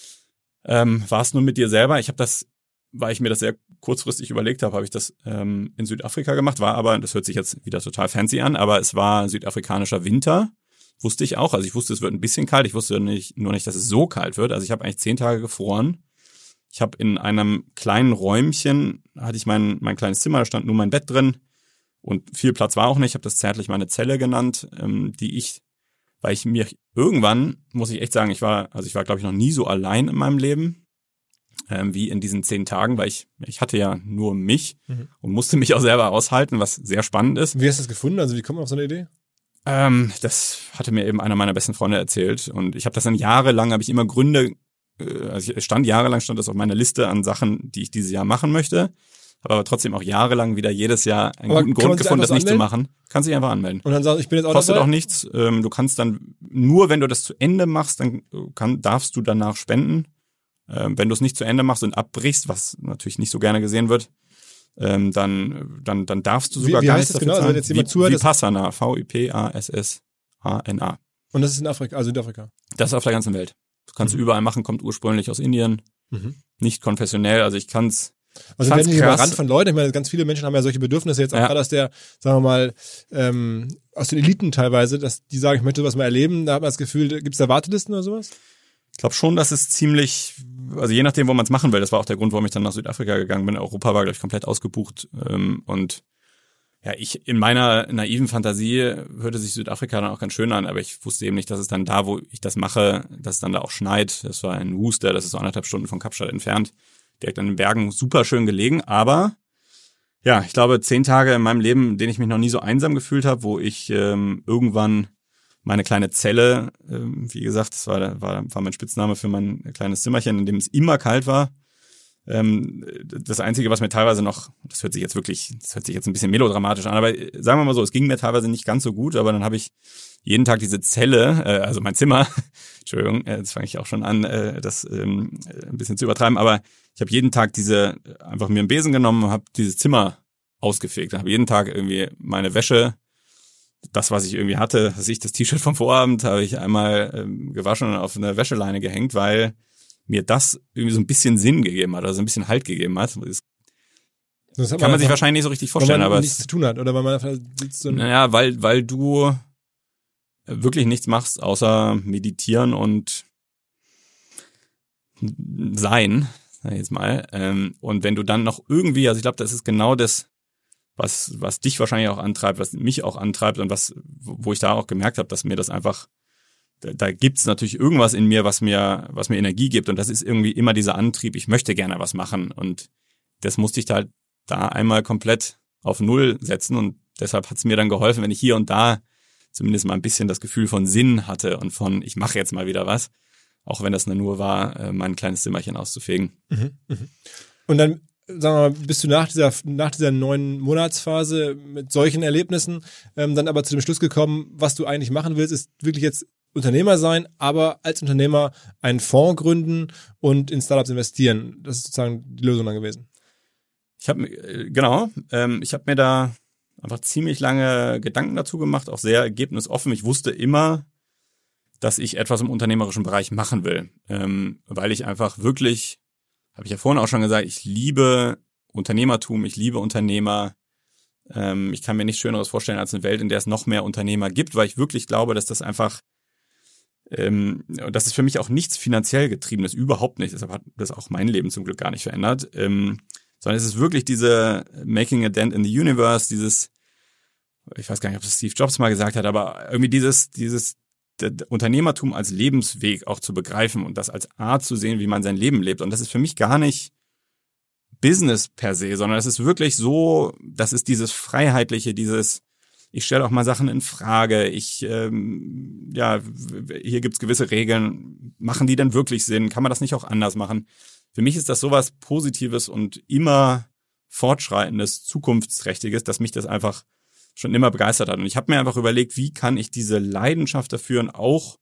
Ähm, warst nur mit dir selber. Ich habe das, weil ich mir das sehr kurzfristig überlegt habe, habe ich das ähm, in Südafrika gemacht, war aber, das hört sich jetzt wieder total fancy an, aber es war südafrikanischer Winter, wusste ich auch. Also ich wusste, es wird ein bisschen kalt, ich wusste nicht, nur nicht, dass es so kalt wird. Also ich habe eigentlich zehn Tage gefroren. Ich habe in einem kleinen Räumchen, hatte ich mein, mein kleines Zimmer, da stand nur mein Bett drin und viel Platz war auch nicht. Ich habe das zärtlich meine Zelle genannt, ähm, die ich, weil ich mir irgendwann, muss ich echt sagen, ich war, also ich war, glaube ich, noch nie so allein in meinem Leben ähm, wie in diesen zehn Tagen, weil ich, ich hatte ja nur mich mhm. und musste mich auch selber aushalten, was sehr spannend ist. Wie hast du das gefunden? Also wie kommt man auf so eine Idee? Ähm, das hatte mir eben einer meiner besten Freunde erzählt und ich habe das dann jahrelang, habe ich immer Gründe, äh, also ich stand jahrelang, stand das auf meiner Liste an Sachen, die ich dieses Jahr machen möchte. Habe aber trotzdem auch jahrelang wieder jedes Jahr einen aber guten Grund gefunden, das nicht anmelden? zu machen. Kannst dich einfach anmelden. Und dann sagst du, ich bin jetzt auch Kostet dabei? auch nichts. Ähm, du kannst dann, nur wenn du das zu Ende machst, dann kann, darfst du danach spenden. Ähm, wenn du es nicht zu Ende machst und abbrichst, was natürlich nicht so gerne gesehen wird, ähm, dann, dann, dann darfst du sogar wie, wie gar heißt nichts das dafür genau? Also wenn jetzt jemand wie, zuhört, Vipassana, V I P A S S A N A. Und das ist in Afrika, also Südafrika? Das ist auf der ganzen Welt. Das kannst mhm. du überall machen, kommt ursprünglich aus Indien. Mhm. Nicht konfessionell, also ich kann's Also werden die überrannt von Leuten. Ich meine, ganz viele Menschen haben ja solche Bedürfnisse jetzt auch ja. gerade aus der, sagen wir mal, ähm, aus den Eliten teilweise, dass die sagen, ich möchte sowas mal erleben. Da hat man das Gefühl, gibt es da Wartelisten oder sowas? Ich glaube schon, dass es ziemlich, also je nachdem, wo man es machen will. Das war auch der Grund, warum ich dann nach Südafrika gegangen bin. Europa war, glaube ich, komplett ausgebucht. Ähm, und ja, ich in meiner naiven Fantasie hörte sich Südafrika dann auch ganz schön an, aber ich wusste eben nicht, dass es dann da, wo ich das mache, dass es dann da auch schneit. Das war in Worcester, das ist so anderthalb Stunden von Kapstadt entfernt. Direkt an den Bergen, super schön gelegen, aber ja, ich glaube, zehn Tage in meinem Leben, in denen ich mich noch nie so einsam gefühlt habe, wo ich ähm, irgendwann meine kleine Zelle, ähm, wie gesagt, das war, war, war mein Spitzname für mein kleines Zimmerchen, in dem es immer kalt war. Ähm, das Einzige, was mir teilweise noch, das hört sich jetzt wirklich, das hört sich jetzt ein bisschen melodramatisch an, aber sagen wir mal so, es ging mir teilweise nicht ganz so gut, aber dann habe ich jeden Tag diese Zelle, äh, also mein Zimmer, Entschuldigung, jetzt fange ich auch schon an, äh, das ähm, ein bisschen zu übertreiben, aber ich habe jeden Tag diese, einfach mir einen Besen genommen und habe dieses Zimmer ausgefegt. Ich habe jeden Tag irgendwie meine Wäsche, das, was ich irgendwie hatte, was ich, das T-Shirt vom Vorabend, habe ich einmal ähm, gewaschen und auf eine Wäscheleine gehängt, weil mir das irgendwie so ein bisschen Sinn gegeben hat, also ein bisschen Halt gegeben hat. Das, das kann man, man sich wahrscheinlich nicht so richtig vorstellen, weil man aber nichts es, zu tun hat oder weil man sitzt und naja, weil weil du wirklich nichts machst, außer meditieren und sein, sag ich jetzt mal. Ähm, und wenn du dann noch irgendwie, also ich glaube, das ist genau das, was was dich wahrscheinlich auch antreibt, was mich auch antreibt und was, wo ich da auch gemerkt habe, dass mir das einfach, da, da gibt's natürlich irgendwas in mir, was mir was mir Energie gibt und das ist irgendwie immer dieser Antrieb, ich möchte gerne was machen und das musste ich da halt da einmal komplett auf Null setzen und deshalb hat's mir dann geholfen, wenn ich hier und da zumindest mal ein bisschen das Gefühl von Sinn hatte und von, ich mache jetzt mal wieder was, auch wenn das nur war, mein kleines Zimmerchen auszufegen. Mhm, mh. Und dann, sagen wir mal, bist du nach dieser nach dieser neuen Monatsphase mit solchen Erlebnissen ähm, dann aber zu dem Schluss gekommen, was du eigentlich machen willst, ist wirklich jetzt Unternehmer sein, aber als Unternehmer einen Fonds gründen und in Startups investieren. Das ist sozusagen die Lösung dann gewesen. Ich habe genau, ähm, ich habe mir da einfach ziemlich lange Gedanken dazu gemacht, auch sehr ergebnisoffen. Ich wusste immer, dass ich etwas im unternehmerischen Bereich machen will, ähm, weil ich einfach wirklich, habe ich ja vorhin auch schon gesagt, ich liebe Unternehmertum, ich liebe Unternehmer. Ähm, ich kann mir nichts Schöneres vorstellen als eine Welt, in der es noch mehr Unternehmer gibt, weil ich wirklich glaube, dass das einfach, ähm, das ist für mich auch nichts finanziell getriebenes, überhaupt nicht. Deshalb hat das auch mein Leben zum Glück gar nicht verändert. Ähm, sondern es ist wirklich diese Making a Dent in the Universe, dieses, ich weiß gar nicht, ob das Steve Jobs mal gesagt hat, aber irgendwie dieses, dieses Unternehmertum als Lebensweg auch zu begreifen und das als Art zu sehen, wie man sein Leben lebt. Und das ist für mich gar nicht Business per se, sondern es ist wirklich so, das ist dieses Freiheitliche, dieses, Ich stelle auch mal Sachen in Frage. Ich, ähm, ja, hier gibt's gewisse Regeln. Machen die denn wirklich Sinn? Kann man das nicht auch anders machen? Für mich ist das sowas Positives und immer Fortschreitendes, Zukunftsträchtiges, dass mich das einfach schon immer begeistert hat. Und ich habe mir einfach überlegt, wie kann ich diese Leidenschaft dafür und auch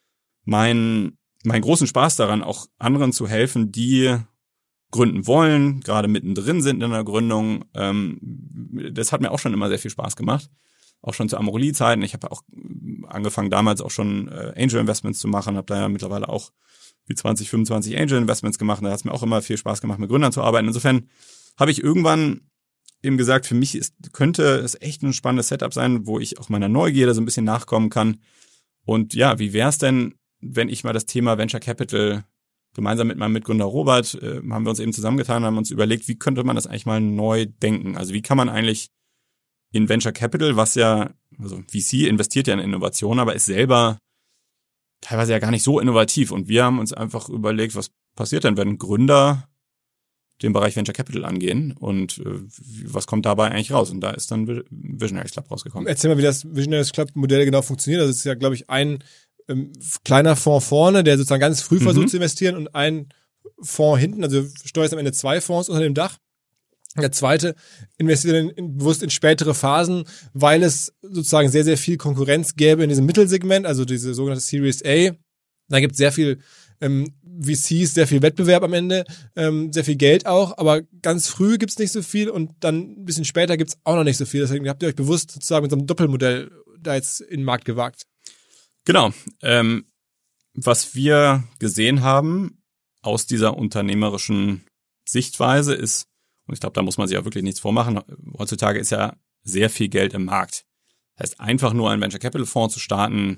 meinen, meinen großen Spaß daran, auch anderen zu helfen, die gründen wollen, gerade mittendrin sind in der Gründung. Ähm, das hat mir auch schon immer sehr viel Spaß gemacht. Auch schon zu Amorelie-Zeiten. Ich habe auch angefangen damals auch schon äh, Angel-Investments zu machen, habe da ja mittlerweile auch wie zwanzig, fünfundzwanzig Angel-Investments gemacht. Da hat es mir auch immer viel Spaß gemacht, mit Gründern zu arbeiten. Insofern habe ich irgendwann eben gesagt, für mich ist, könnte es echt ein spannendes Setup sein, wo ich auch meiner Neugierde so ein bisschen nachkommen kann. Und ja, wie wäre es denn, wenn ich mal das Thema Venture Capital gemeinsam mit meinem Mitgründer Robert, äh, haben wir uns eben zusammengetan und haben uns überlegt, wie könnte man das eigentlich mal neu denken? Also wie kann man eigentlich in Venture Capital, was ja, also V C investiert ja in Innovation, aber ist selber teilweise ja gar nicht so innovativ. Und wir haben uns einfach überlegt, was passiert denn, wenn Gründer den Bereich Venture Capital angehen und äh, was kommt dabei eigentlich raus? Und da ist dann Visionaries Club rausgekommen. Erzähl mal, wie das Visionaries Club Modell genau funktioniert. Das ist ja, glaube ich, ein ähm, kleiner Fonds vorne, der sozusagen ganz früh versucht mhm. zu investieren und ein Fonds hinten. Also du steuerst am Ende zwei Fonds unter dem Dach. Der zweite investiert in, in, bewusst in spätere Phasen, weil es sozusagen sehr, sehr viel Konkurrenz gäbe in diesem Mittelsegment, also diese sogenannte Series A. Da gibt es sehr viel ähm, V Cs, sehr viel Wettbewerb am Ende, ähm, sehr viel Geld auch, aber ganz früh gibt's nicht so viel und dann ein bisschen später gibt's auch noch nicht so viel. Deswegen habt ihr euch bewusst sozusagen mit so einem Doppelmodell da jetzt in den Markt gewagt. Genau. Ähm, was wir gesehen haben aus dieser unternehmerischen Sichtweise ist, und ich glaube, da muss man sich auch wirklich nichts vormachen. Heutzutage ist ja sehr viel Geld im Markt. Das heißt, einfach nur einen Venture Capital Fonds zu starten,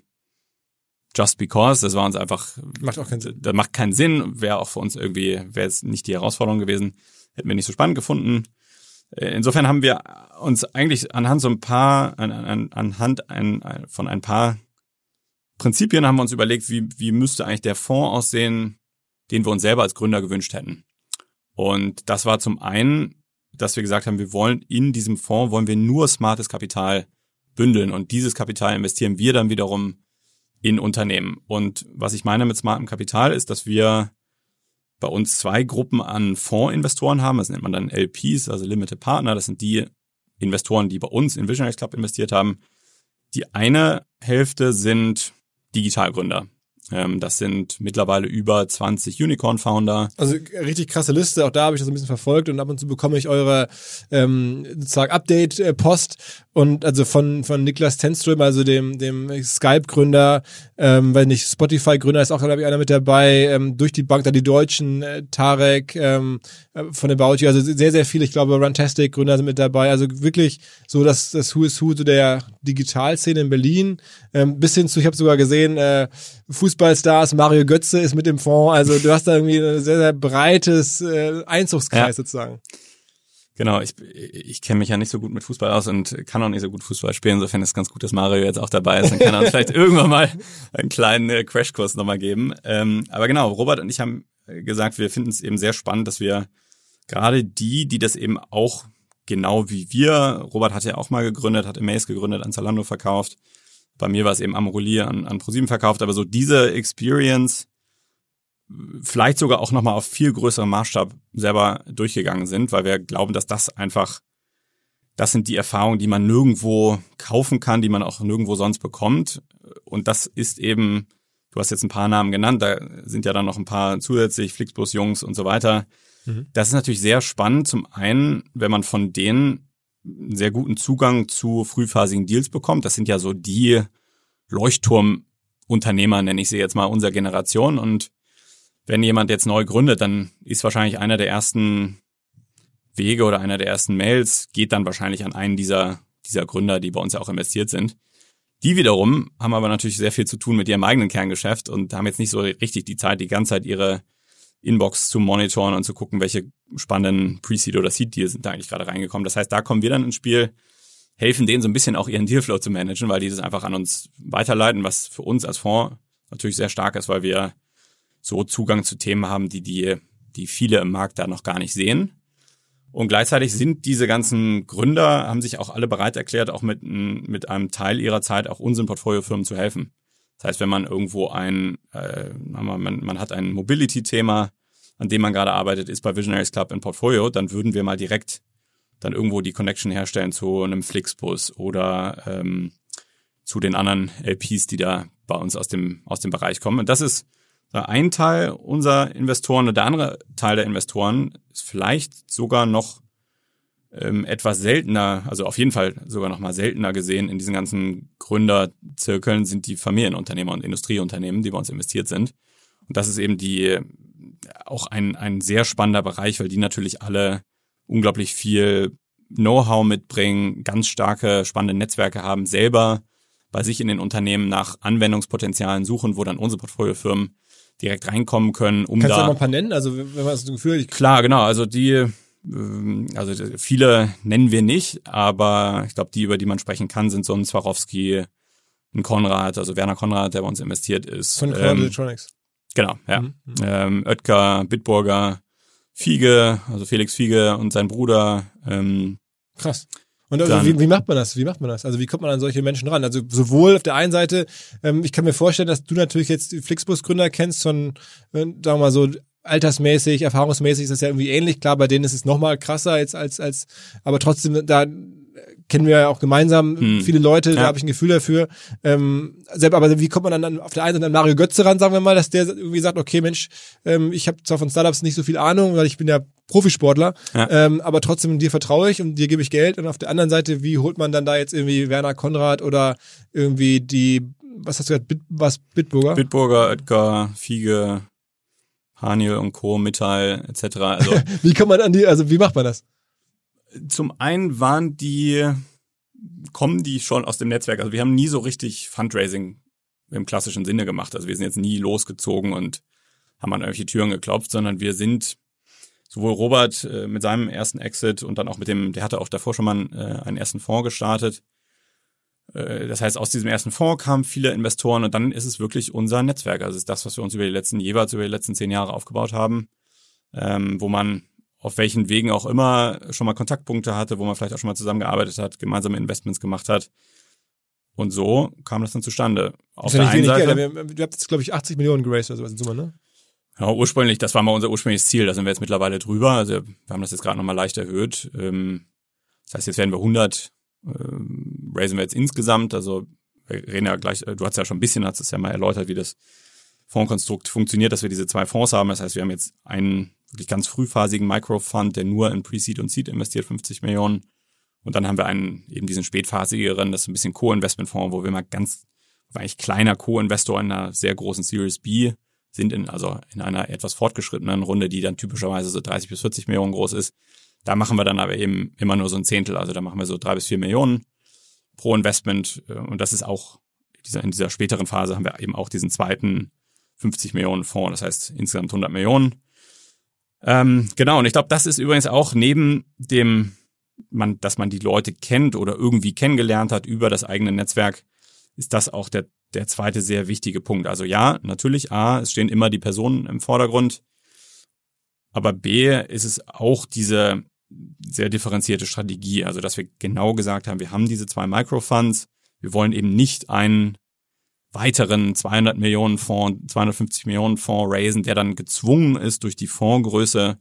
just because, das war uns einfach, macht auch keinen Sinn. Das macht keinen Sinn, wäre auch für uns irgendwie, wäre es nicht die Herausforderung gewesen, hätten wir nicht so spannend gefunden. Insofern haben wir uns eigentlich anhand so ein paar, an, an, anhand ein, von ein paar Prinzipien haben wir uns überlegt, wie, wie müsste eigentlich der Fonds aussehen, den wir uns selber als Gründer gewünscht hätten. Und das war zum einen, dass wir gesagt haben, wir wollen in diesem Fonds, wollen wir nur smartes Kapital bündeln und dieses Kapital investieren wir dann wiederum in Unternehmen. Und was ich meine mit smartem Kapital ist, dass wir bei uns zwei Gruppen an Fondsinvestoren haben, das nennt man dann L Ps, also Limited Partner, das sind die Investoren, die bei uns in Visionaries Club investiert haben. Die eine Hälfte sind Digitalgründer. Das sind mittlerweile über zwanzig Unicorn-Founder. Also richtig krasse Liste, auch da habe ich das ein bisschen verfolgt und ab und zu bekomme ich eure ähm, sozusagen Update-Post und also von von Niklas Tenström, also dem dem Skype-Gründer, ähm, weil nicht Spotify-Gründer ist auch, glaube ich, einer mit dabei, ähm, durch die Bank, da die Deutschen, äh, Tarek ähm, von About You, also sehr, sehr viele, ich glaube Runtastic-Gründer sind mit dabei, also wirklich so das das Who is Who so der Digitalszene in Berlin, ähm, bis hin zu, ich habe sogar gesehen, äh, Fußballstars, Mario Götze ist mit dem Fonds, also du hast da irgendwie ein sehr, sehr breites äh, Einzugskreis ja. sozusagen. Genau, ich, ich kenne mich ja nicht so gut mit Fußball aus und kann auch nicht so gut Fußball spielen, insofern ist es ganz gut, dass Mario jetzt auch dabei ist, dann kann er uns vielleicht irgendwann mal einen kleinen äh, Crashkurs nochmal geben. Ähm, aber genau, Robert und ich haben gesagt, wir finden es eben sehr spannend, dass wir gerade die, die das eben auch genau wie wir, Robert hat ja auch mal gegründet, hat Amaze gegründet, an Zalando verkauft, bei mir war es eben Amorelie an, an ProSieben verkauft, aber so diese Experience vielleicht sogar auch nochmal auf viel größerem Maßstab selber durchgegangen sind, weil wir glauben, dass das einfach, das sind die Erfahrungen, die man nirgendwo kaufen kann, die man auch nirgendwo sonst bekommt. Und das ist eben, du hast jetzt ein paar Namen genannt, da sind ja dann noch ein paar zusätzlich, Flixbus-Jungs und so weiter. Mhm. Das ist natürlich sehr spannend. Zum einen, wenn man von denen einen sehr guten Zugang zu frühphasigen Deals bekommt. Das sind ja so die Leuchtturmunternehmer, nenne ich sie jetzt mal, unserer Generation. Und wenn jemand jetzt neu gründet, dann ist wahrscheinlich einer der ersten Wege oder einer der ersten Mails, geht dann wahrscheinlich an einen dieser, dieser Gründer, die bei uns ja auch investiert sind. Die wiederum haben aber natürlich sehr viel zu tun mit ihrem eigenen Kerngeschäft und haben jetzt nicht so richtig die Zeit, die ganze Zeit ihre Inbox zu monitoren und zu gucken, welche spannenden Pre-Seed oder Seed-Deals sind da eigentlich gerade reingekommen. Das heißt, da kommen wir dann ins Spiel, helfen denen so ein bisschen auch ihren Dealflow zu managen, weil die das einfach an uns weiterleiten, was für uns als Fonds natürlich sehr stark ist, weil wir so Zugang zu Themen haben, die die, die viele im Markt da noch gar nicht sehen. Und gleichzeitig sind diese ganzen Gründer, haben sich auch alle bereit erklärt, auch mit, mit einem Teil ihrer Zeit auch unseren Portfoliofirmen zu helfen. Das heißt, wenn man irgendwo ein, äh, man, man hat ein Mobility-Thema, an dem man gerade arbeitet, ist bei Visionaries Club im Portfolio, dann würden wir mal direkt dann irgendwo die Connection herstellen zu einem Flixbus oder ähm, zu den anderen L Ps, die da bei uns aus dem aus dem Bereich kommen. Und das ist ein Teil unserer Investoren. Und der andere Teil der Investoren ist vielleicht sogar noch ähm, etwas seltener, also auf jeden Fall sogar noch mal seltener gesehen in diesen ganzen Gründerzirkeln, sind die Familienunternehmer und Industrieunternehmen, die bei uns investiert sind. Und das ist eben die auch ein ein sehr spannender Bereich, weil die natürlich alle unglaublich viel Know-how mitbringen, ganz starke, spannende Netzwerke haben, selber bei sich in den Unternehmen nach Anwendungspotenzialen suchen, wo dann unsere Portfoliofirmen direkt reinkommen können, um Kannst da... Kannst du mal ein paar nennen? Also wenn man das Gefühl... Ich Klar, genau. Also die, also viele nennen wir nicht, aber ich glaube, die, über die man sprechen kann, sind so ein Swarovski, ein Konrad, also Werner Konrad, der bei uns investiert ist. Von Konrad ähm, Electronics. Genau, ja. Mhm. Ähm, Oetker, Bitburger, Fiege, also Felix Fiege und sein Bruder. Ähm, Krass. Und also wie, wie macht man das? Wie macht man das? Also wie kommt man an solche Menschen ran? Also sowohl auf der einen Seite, ähm, ich kann mir vorstellen, dass du natürlich jetzt die Flixbus-Gründer kennst von, äh, sagen wir mal so, altersmäßig, erfahrungsmäßig ist das ja irgendwie ähnlich. Klar, bei denen ist es nochmal krasser als, als, als, aber trotzdem, da kennen wir ja auch gemeinsam hm. viele Leute, ja. Da habe ich ein Gefühl dafür. Ähm, aber wie kommt man dann auf der einen Seite an Mario Götze ran, sagen wir mal, dass der irgendwie sagt, okay Mensch, ähm, ich habe zwar von Startups nicht so viel Ahnung, weil ich bin ja Profisportler, ja. ähm, aber trotzdem dir vertraue ich und dir gebe ich Geld. Und auf der anderen Seite, wie holt man dann da jetzt irgendwie Werner Konrad oder irgendwie die, was hast du gesagt, Bit, was, Bitburger? Bitburger, Oetker, Fiege, Haniel und Co., Mittal et cetera. Also wie kommt man an die, also wie macht man das? Zum einen waren die, kommen die schon aus dem Netzwerk. Also wir haben nie so richtig Fundraising im klassischen Sinne gemacht. Also wir sind jetzt nie losgezogen und haben an irgendwelche Türen geklopft, sondern wir sind sowohl Robert äh, mit seinem ersten Exit und dann auch mit dem, der hatte auch davor schon mal einen, äh, einen ersten Fonds gestartet. Äh, das heißt, aus diesem ersten Fonds kamen viele Investoren und dann ist es wirklich unser Netzwerk. Also es ist das, was wir uns über die letzten, jeweils über die letzten zehn Jahre aufgebaut haben, ähm, wo man auf welchen Wegen auch immer schon mal Kontaktpunkte hatte, wo man vielleicht auch schon mal zusammengearbeitet hat, gemeinsame Investments gemacht hat. Und so kam das dann zustande. Auf der einen Seite, Geld. Du habt jetzt, glaube ich, achtzig Millionen geraced oder sowas in Summe, ne? Ja, ursprünglich, das war mal unser ursprüngliches Ziel, da sind wir jetzt mittlerweile drüber. Also wir haben das jetzt gerade nochmal leicht erhöht. Das heißt, jetzt werden wir hundert, raisen wir jetzt insgesamt. Also wir reden ja gleich, du hast ja schon ein bisschen, hast es ja mal erläutert, wie das Fondskonstrukt funktioniert, dass wir diese zwei Fonds haben. Das heißt, wir haben jetzt einen wirklich ganz frühphasigen Microfund, der nur in Pre-Seed und Seed investiert, fünfzig Millionen. Und dann haben wir einen, eben diesen spätphasigeren, das ist ein bisschen Co-Investment-Fonds, wo wir mal ganz, eigentlich kleiner Co-Investor in einer sehr großen Series B sind, in, also in einer etwas fortgeschrittenen Runde, die dann typischerweise so dreißig bis vierzig Millionen groß ist. Da machen wir dann aber eben immer nur so ein Zehntel, also da machen wir so drei bis vier Millionen pro Investment. Und das ist auch, in dieser späteren Phase haben wir eben auch diesen zweiten fünfzig Millionen Fonds, das heißt insgesamt hundert Millionen. Ähm, genau, und ich glaube, das ist übrigens auch neben dem, man, dass man die Leute kennt oder irgendwie kennengelernt hat über das eigene Netzwerk, ist das auch der, der zweite sehr wichtige Punkt. Also ja, natürlich, A, es stehen immer die Personen im Vordergrund, aber B, ist es auch diese sehr differenzierte Strategie, also dass wir genau gesagt haben, wir haben diese zwei Microfunds, wir wollen eben nicht einen weiteren zweihundert Millionen Fonds, zweihundertfünfzig Millionen Fonds raisen, der dann gezwungen ist, durch die Fondsgröße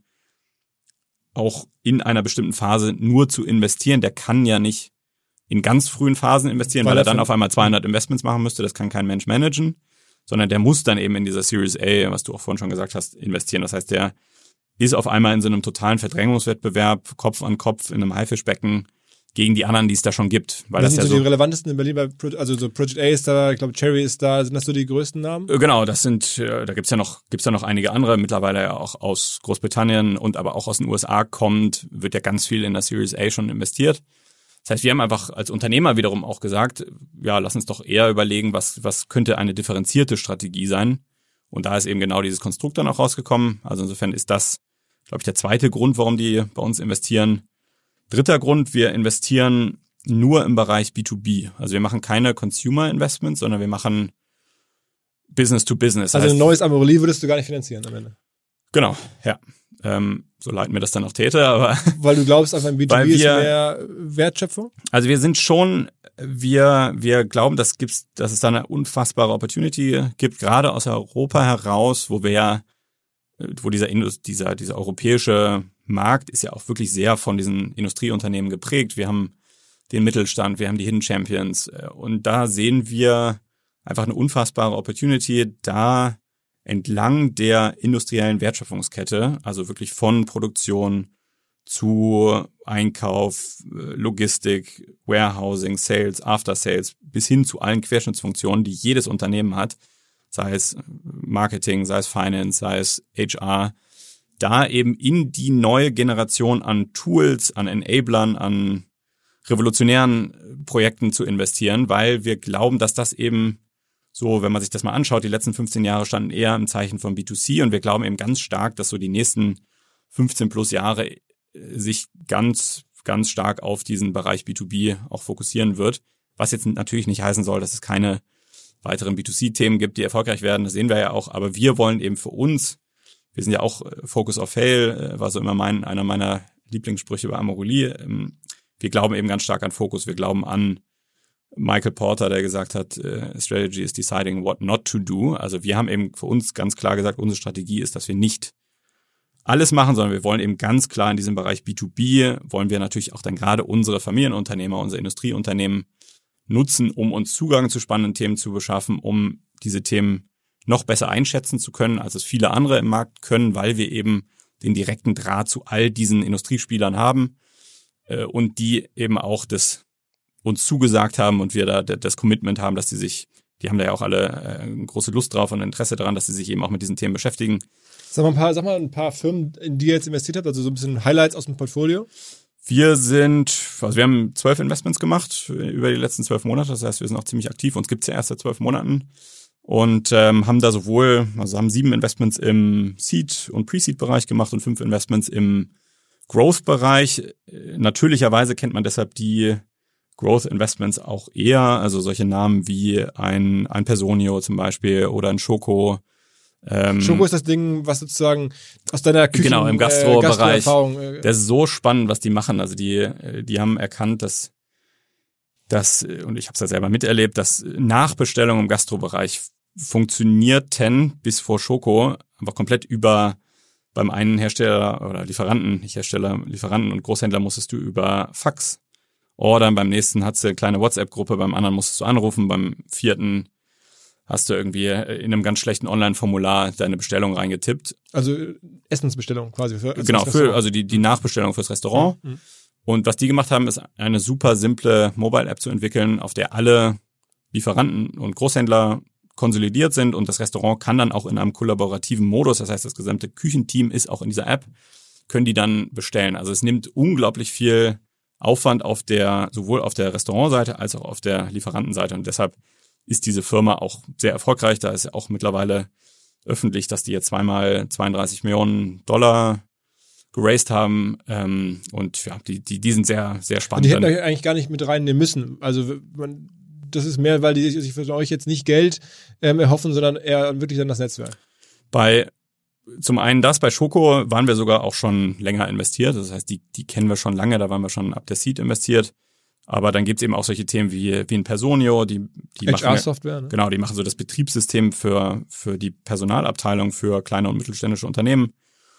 auch in einer bestimmten Phase nur zu investieren. Der kann ja nicht in ganz frühen Phasen investieren, weil, weil er dann auf einmal zweihundert Investments machen müsste. Das kann kein Mensch managen, sondern der muss dann eben in dieser Series A, was du auch vorhin schon gesagt hast, investieren. Das heißt, der ist auf einmal in so einem totalen Verdrängungswettbewerb, Kopf an Kopf in einem Haifischbecken gegen die anderen, die es da schon gibt. Weil das das sind ja so so die relevantesten in Berlin, bei Pro, also so Project A ist da, ich glaube Cherry ist da, sind das so die größten Namen? Genau, das sind, da gibt's ja noch, gibt's ja noch einige andere, mittlerweile ja auch aus Großbritannien und aber auch aus den U S A kommt, wird ja ganz viel in der Series A schon investiert. Das heißt, wir haben einfach als Unternehmer wiederum auch gesagt, ja, lass uns doch eher überlegen, was, was könnte eine differenzierte Strategie sein. Und da ist eben genau dieses Konstrukt dann auch rausgekommen. Also insofern ist das, glaube ich, der zweite Grund, warum die bei uns investieren. Dritter Grund, wir investieren nur im Bereich B zwei B. Also wir machen keine Consumer Investments, sondern wir machen Business to Business. Also ein neues Amorelie würdest du gar nicht finanzieren am Ende? Genau, ja. Ähm, so leid mir das dann auch täte, aber... Weil du glaubst, einfach im B zwei B wir, ist mehr Wertschöpfung? Also wir sind schon, wir wir glauben, dass, gibt's, dass es da eine unfassbare Opportunity gibt, gerade aus Europa heraus, wo wir ja, wo dieser, Indust- dieser, dieser europäische Markt ist ja auch wirklich sehr von diesen Industrieunternehmen geprägt. Wir haben den Mittelstand, wir haben die Hidden Champions und da sehen wir einfach eine unfassbare Opportunity, da entlang der industriellen Wertschöpfungskette, also wirklich von Produktion zu Einkauf, Logistik, Warehousing, Sales, After Sales bis hin zu allen Querschnittsfunktionen, die jedes Unternehmen hat, sei es Marketing, sei es Finance, sei es H R, da eben in die neue Generation an Tools, an Enablern, an revolutionären Projekten zu investieren, weil wir glauben, dass das eben so, wenn man sich das mal anschaut, die letzten fünfzehn Jahre standen eher im Zeichen von B zwei C und wir glauben eben ganz stark, dass so die nächsten fünfzehn plus Jahre sich ganz, ganz stark auf diesen Bereich B zwei B auch fokussieren wird. Was jetzt natürlich nicht heißen soll, dass es keine weiteren B zwei C-Themen gibt, die erfolgreich werden. Das sehen wir ja auch. Aber wir wollen eben für uns, wir sind ja auch Focus or Fail, war so immer mein, einer meiner Lieblingssprüche bei Amorelie. Wir glauben eben ganz stark an Fokus. Wir glauben an Michael Porter, der gesagt hat, uh, Strategy is deciding what not to do. Also wir haben eben für uns ganz klar gesagt, unsere Strategie ist, dass wir nicht alles machen, sondern wir wollen eben ganz klar in diesem Bereich B zwei B, wollen wir natürlich auch dann gerade unsere Familienunternehmer, unsere Industrieunternehmen nutzen, um uns Zugang zu spannenden Themen zu beschaffen, um diese Themen noch besser einschätzen zu können, als es viele andere im Markt können, weil wir eben den direkten Draht zu all diesen Industriespielern haben äh, und die eben auch das uns zugesagt haben und wir da das Commitment haben, dass die sich, die haben da ja auch alle äh, große Lust drauf und Interesse daran, dass sie sich eben auch mit diesen Themen beschäftigen. Sag mal ein paar, sag mal ein paar Firmen, in die ihr jetzt investiert habt, also so ein bisschen Highlights aus dem Portfolio. Wir sind, also wir haben zwölf Investments gemacht über die letzten zwölf Monate, das heißt, wir sind auch ziemlich aktiv, uns gibt's ja erst seit zwölf Monaten und ähm, haben da sowohl, also haben sieben Investments im Seed- und Pre-Seed-Bereich gemacht und fünf Investments im Growth-Bereich. Natürlicherweise kennt man deshalb die Growth Investments auch eher, also solche Namen wie ein, ein Personio zum Beispiel oder ein Schoko. Ähm, Schoko ist das Ding, was sozusagen aus deiner Küchen, genau, im Gastro-Bereich. Äh, das ist so spannend, was die machen. Also die, die haben erkannt, dass, dass und ich habe es ja selber miterlebt, dass Nachbestellungen im Gastrobereich funktionierten bis vor Schoko einfach komplett über beim einen Hersteller oder Lieferanten, nicht Hersteller, Lieferanten und Großhändler musstest du über Fax ordern, beim nächsten hattest du eine kleine WhatsApp-Gruppe, beim anderen musstest du anrufen, beim vierten hast du irgendwie in einem ganz schlechten Online-Formular deine Bestellung reingetippt. Also Essensbestellung quasi. Für, genau, für, also die, die Nachbestellung fürs Restaurant. Mhm. Und was die gemacht haben, ist eine super simple Mobile-App zu entwickeln, auf der alle Lieferanten und Großhändler konsolidiert sind und das Restaurant kann dann auch in einem kollaborativen Modus, das heißt, das gesamte Küchenteam ist auch in dieser App, können die dann bestellen. Also es nimmt unglaublich viel Aufwand auf der, sowohl auf der Restaurantseite als auch auf der Lieferantenseite und deshalb ist diese Firma auch sehr erfolgreich. Da ist ja auch mittlerweile öffentlich, dass die jetzt zweimal zweiunddreißig Millionen Dollar geraced haben ähm, und ja, die, die, die sind sehr, sehr spannend. Und die hätten euch eigentlich gar nicht mit reinnehmen müssen. Also man, das ist mehr, weil die sich für euch jetzt nicht Geld ähm, erhoffen, sondern eher wirklich dann das Netzwerk. Bei Zum einen das, bei Schoko waren wir sogar auch schon länger investiert. Das heißt, die, die kennen wir schon lange, da waren wir schon ab der Seed investiert. Aber dann gibt's eben auch solche Themen wie, wie ein Personio, die, die H R-Software, ne? Genau, die machen so das Betriebssystem für, für die Personalabteilung, für kleine und mittelständische Unternehmen.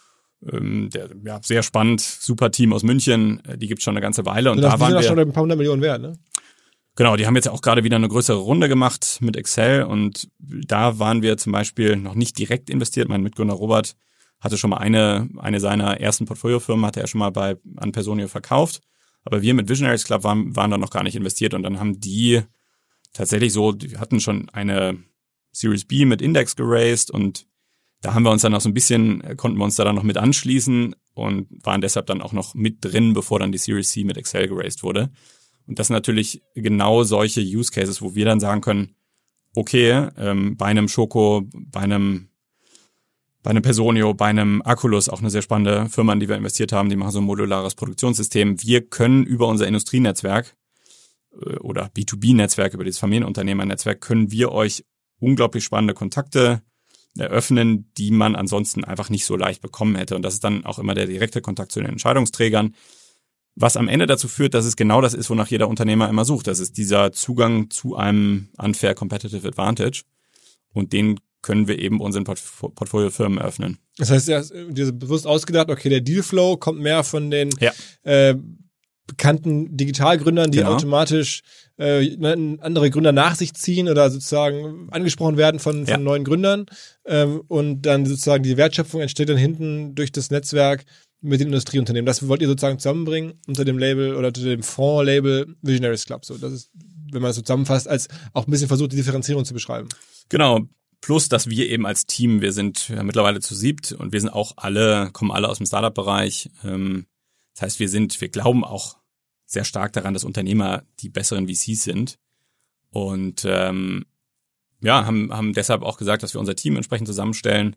Ähm, der, ja, sehr spannend, super Team aus München, die gibt's schon eine ganze Weile. Und, und da die waren sind auch wir schon ein paar hundert Millionen wert, ne? Genau, die haben jetzt ja auch gerade wieder eine größere Runde gemacht mit Excel und da waren wir zum Beispiel noch nicht direkt investiert. Mein Mitgründer Robert hatte schon mal eine, eine seiner ersten Portfoliofirmen, hatte er schon mal bei, an Personio verkauft. Aber wir mit Visionaries Club waren, waren da noch gar nicht investiert und dann haben die tatsächlich so, die hatten schon eine Series B mit Index geraced und da haben wir uns dann noch so ein bisschen, konnten wir uns da dann noch mit anschließen und waren deshalb dann auch noch mit drin, bevor dann die Series C mit Excel geraced wurde. Und das sind natürlich genau solche Use Cases, wo wir dann sagen können, okay, ähm, bei einem Schoko, bei einem bei einem Personio, bei einem Aculus, auch eine sehr spannende Firma, in die wir investiert haben, die machen so ein modulares Produktionssystem. Wir können über unser Industrienetzwerk äh, oder B zwei B-Netzwerk, über dieses Familienunternehmernetzwerk, können wir euch unglaublich spannende Kontakte eröffnen, die man ansonsten einfach nicht so leicht bekommen hätte. Und das ist dann auch immer der direkte Kontakt zu den Entscheidungsträgern, was am Ende dazu führt, dass es genau das ist, wonach jeder Unternehmer immer sucht. Das ist dieser Zugang zu einem unfair competitive advantage. Und den können wir eben unseren Port- Portfoliofirmen eröffnen. Das heißt, ihr habt dir bewusst ausgedacht, okay, der Dealflow kommt mehr von den Ja. äh, bekannten Digitalgründern, die Genau. automatisch äh, andere Gründer nach sich ziehen oder sozusagen angesprochen werden von, von Ja. neuen Gründern. Ähm, und dann sozusagen die Wertschöpfung entsteht dann hinten durch das Netzwerk mit den Industrieunternehmen. Das wollt ihr sozusagen zusammenbringen unter dem Label oder unter dem Fondslabel Visionaries Club. So, das ist, wenn man es so zusammenfasst, als auch ein bisschen versucht, die Differenzierung zu beschreiben. Genau. Plus, dass wir eben als Team, wir sind ja mittlerweile zu siebt und wir sind auch alle, kommen alle aus dem Startup-Bereich. Ähm, das heißt, wir sind, wir glauben auch sehr stark daran, dass Unternehmer die besseren V Cs sind. Und ähm, ja, haben, haben deshalb auch gesagt, dass wir unser Team entsprechend zusammenstellen.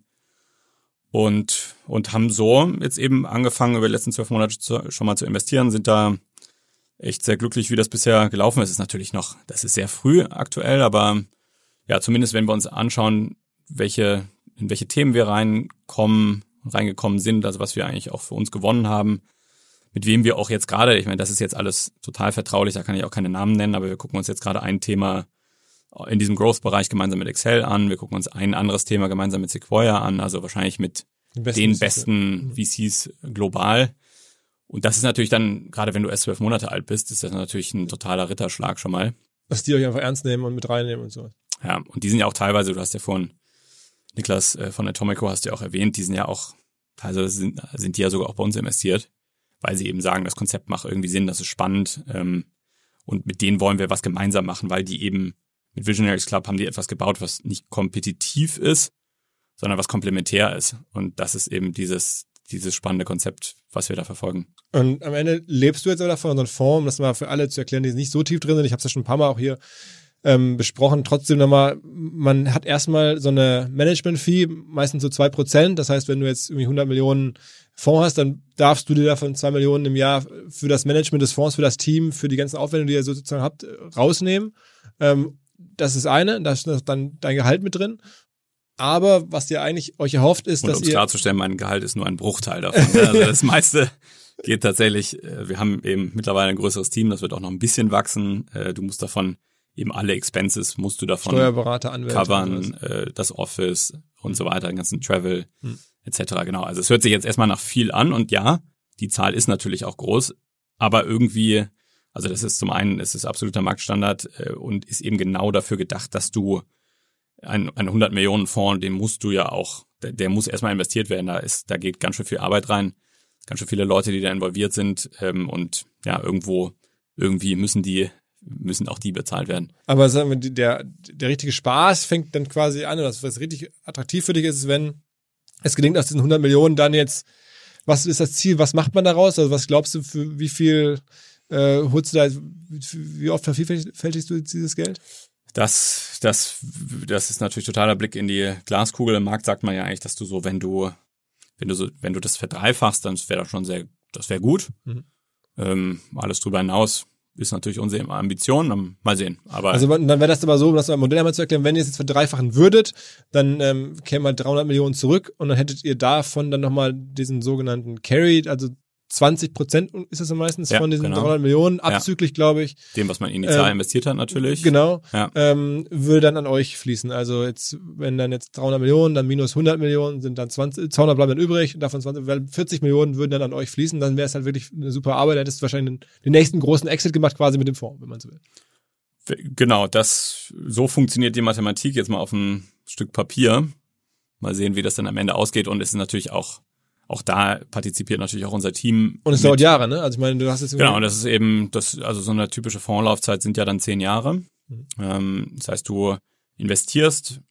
Und, und haben so jetzt eben angefangen, über die letzten zwölf Monate zu, schon mal zu investieren, sind da echt sehr glücklich, wie das bisher gelaufen ist. Es ist natürlich noch, das ist sehr früh aktuell, aber ja, zumindest wenn wir uns anschauen, welche, in welche Themen wir reinkommen, reingekommen sind, also was wir eigentlich auch für uns gewonnen haben, mit wem wir auch jetzt gerade, ich meine, das ist jetzt alles total vertraulich, da kann ich auch keine Namen nennen, aber wir gucken uns jetzt gerade ein Thema in diesem Growth-Bereich gemeinsam mit Excel an, wir gucken uns ein anderes Thema gemeinsam mit Sequoia an, also wahrscheinlich mit Den besten den V Cs. besten V Cs global. Und das ist natürlich dann, gerade wenn du erst zwölf Monate alt bist, ist das natürlich ein totaler Ritterschlag schon mal. Dass die euch einfach ernst nehmen und mit reinnehmen und so. Ja, und die sind ja auch teilweise, du hast ja vorhin Niklas äh, von Atomico hast du ja auch erwähnt, die sind ja auch, teilweise sind, sind die ja sogar auch bei uns investiert, weil sie eben sagen, das Konzept macht irgendwie Sinn, das ist spannend ähm, und mit denen wollen wir was gemeinsam machen, weil die eben mit Visionaries Club haben die etwas gebaut, was nicht kompetitiv ist, sondern was komplementär ist. Und das ist eben dieses dieses spannende Konzept, was wir da verfolgen. Und am Ende lebst du jetzt aber davon, so ein Fonds, um das mal für alle zu erklären, die nicht so tief drin sind. Ich habe es ja schon ein paar Mal auch hier ähm, besprochen. Trotzdem nochmal, man hat erstmal so eine Management-Fee, meistens so zwei Prozent. Das heißt, wenn du jetzt irgendwie hundert Millionen Fonds hast, dann darfst du dir davon zwei Millionen im Jahr für das Management des Fonds, für das Team, für die ganzen Aufwendungen, die ihr sozusagen habt, rausnehmen. Ähm, das ist eine, da ist dann dein Gehalt mit drin. Aber was ihr eigentlich euch erhofft, ist, Und dass um es ihr... klarzustellen, mein Gehalt ist nur ein Bruchteil davon. Also das meiste geht tatsächlich, wir haben eben mittlerweile ein größeres Team, das wird auch noch ein bisschen wachsen. Du musst davon eben alle Expenses, musst du davon Steuerberater, Anwälte covern, das Office und so weiter, den ganzen Travel hm. et cetera. Genau, also es hört sich jetzt erstmal nach viel an und ja, die Zahl ist natürlich auch groß, aber irgendwie, also das ist zum einen, es ist absoluter Marktstandard und ist eben genau dafür gedacht, dass du ein, ein hundert Millionen Fonds, den musst du ja auch, der, der muss erstmal investiert werden, da ist, da geht ganz schön viel Arbeit rein, ganz schön viele Leute, die da involviert sind ähm, und ja, irgendwo, irgendwie müssen die, müssen auch die bezahlt werden. Aber sagen wir, der, der richtige Spaß fängt dann quasi an, oder das, was richtig attraktiv für dich ist, ist, wenn es gelingt, aus diesen hundert Millionen dann jetzt, was ist das Ziel, was macht man daraus, also was glaubst du, für wie viel äh, holst du da, wie oft vervielfältigst du dieses Geld? Das, das, das ist natürlich totaler Blick in die Glaskugel. Im Markt sagt man ja eigentlich, dass du so, wenn du, wenn du so, wenn du das verdreifachst, dann wäre das schon sehr, das wäre gut. Mhm. Ähm, alles drüber hinaus ist natürlich unsere Ambition. Mal sehen. Aber also dann wäre das aber so, um das Modell einmal zu erklären, wenn ihr es jetzt verdreifachen würdet, dann ähm, kämen halt dreihundert Millionen zurück und dann hättet ihr davon dann nochmal diesen sogenannten Carry, also zwanzig Prozent ist das dann meistens ja, von diesen genau. dreihundert Millionen, abzüglich, ja. glaube ich. Dem, was man initial ähm, investiert hat, natürlich. Genau, ja. ähm, würde dann an euch fließen. Also jetzt, wenn dann jetzt dreihundert Millionen, dann minus hundert Millionen, sind dann zwanzig, zweihundert bleiben dann übrig, und davon zwanzig, weil vierzig Millionen würden dann an euch fließen, dann wäre es halt wirklich eine super Arbeit, dann hättest du wahrscheinlich den, den nächsten großen Exit gemacht, quasi mit dem Fonds, wenn man so will. Genau, das, so funktioniert die Mathematik jetzt mal auf ein Stück Papier. Mal sehen, wie das dann am Ende ausgeht, und es ist natürlich auch Auch da partizipiert natürlich auch unser Team. Und es mit. dauert Jahre, ne? Also ich meine, du hast jetzt Genau, und das ist eben, das, also so eine typische Fondslaufzeit sind ja dann zehn Jahre. Mhm. Ähm, das heißt, du investierst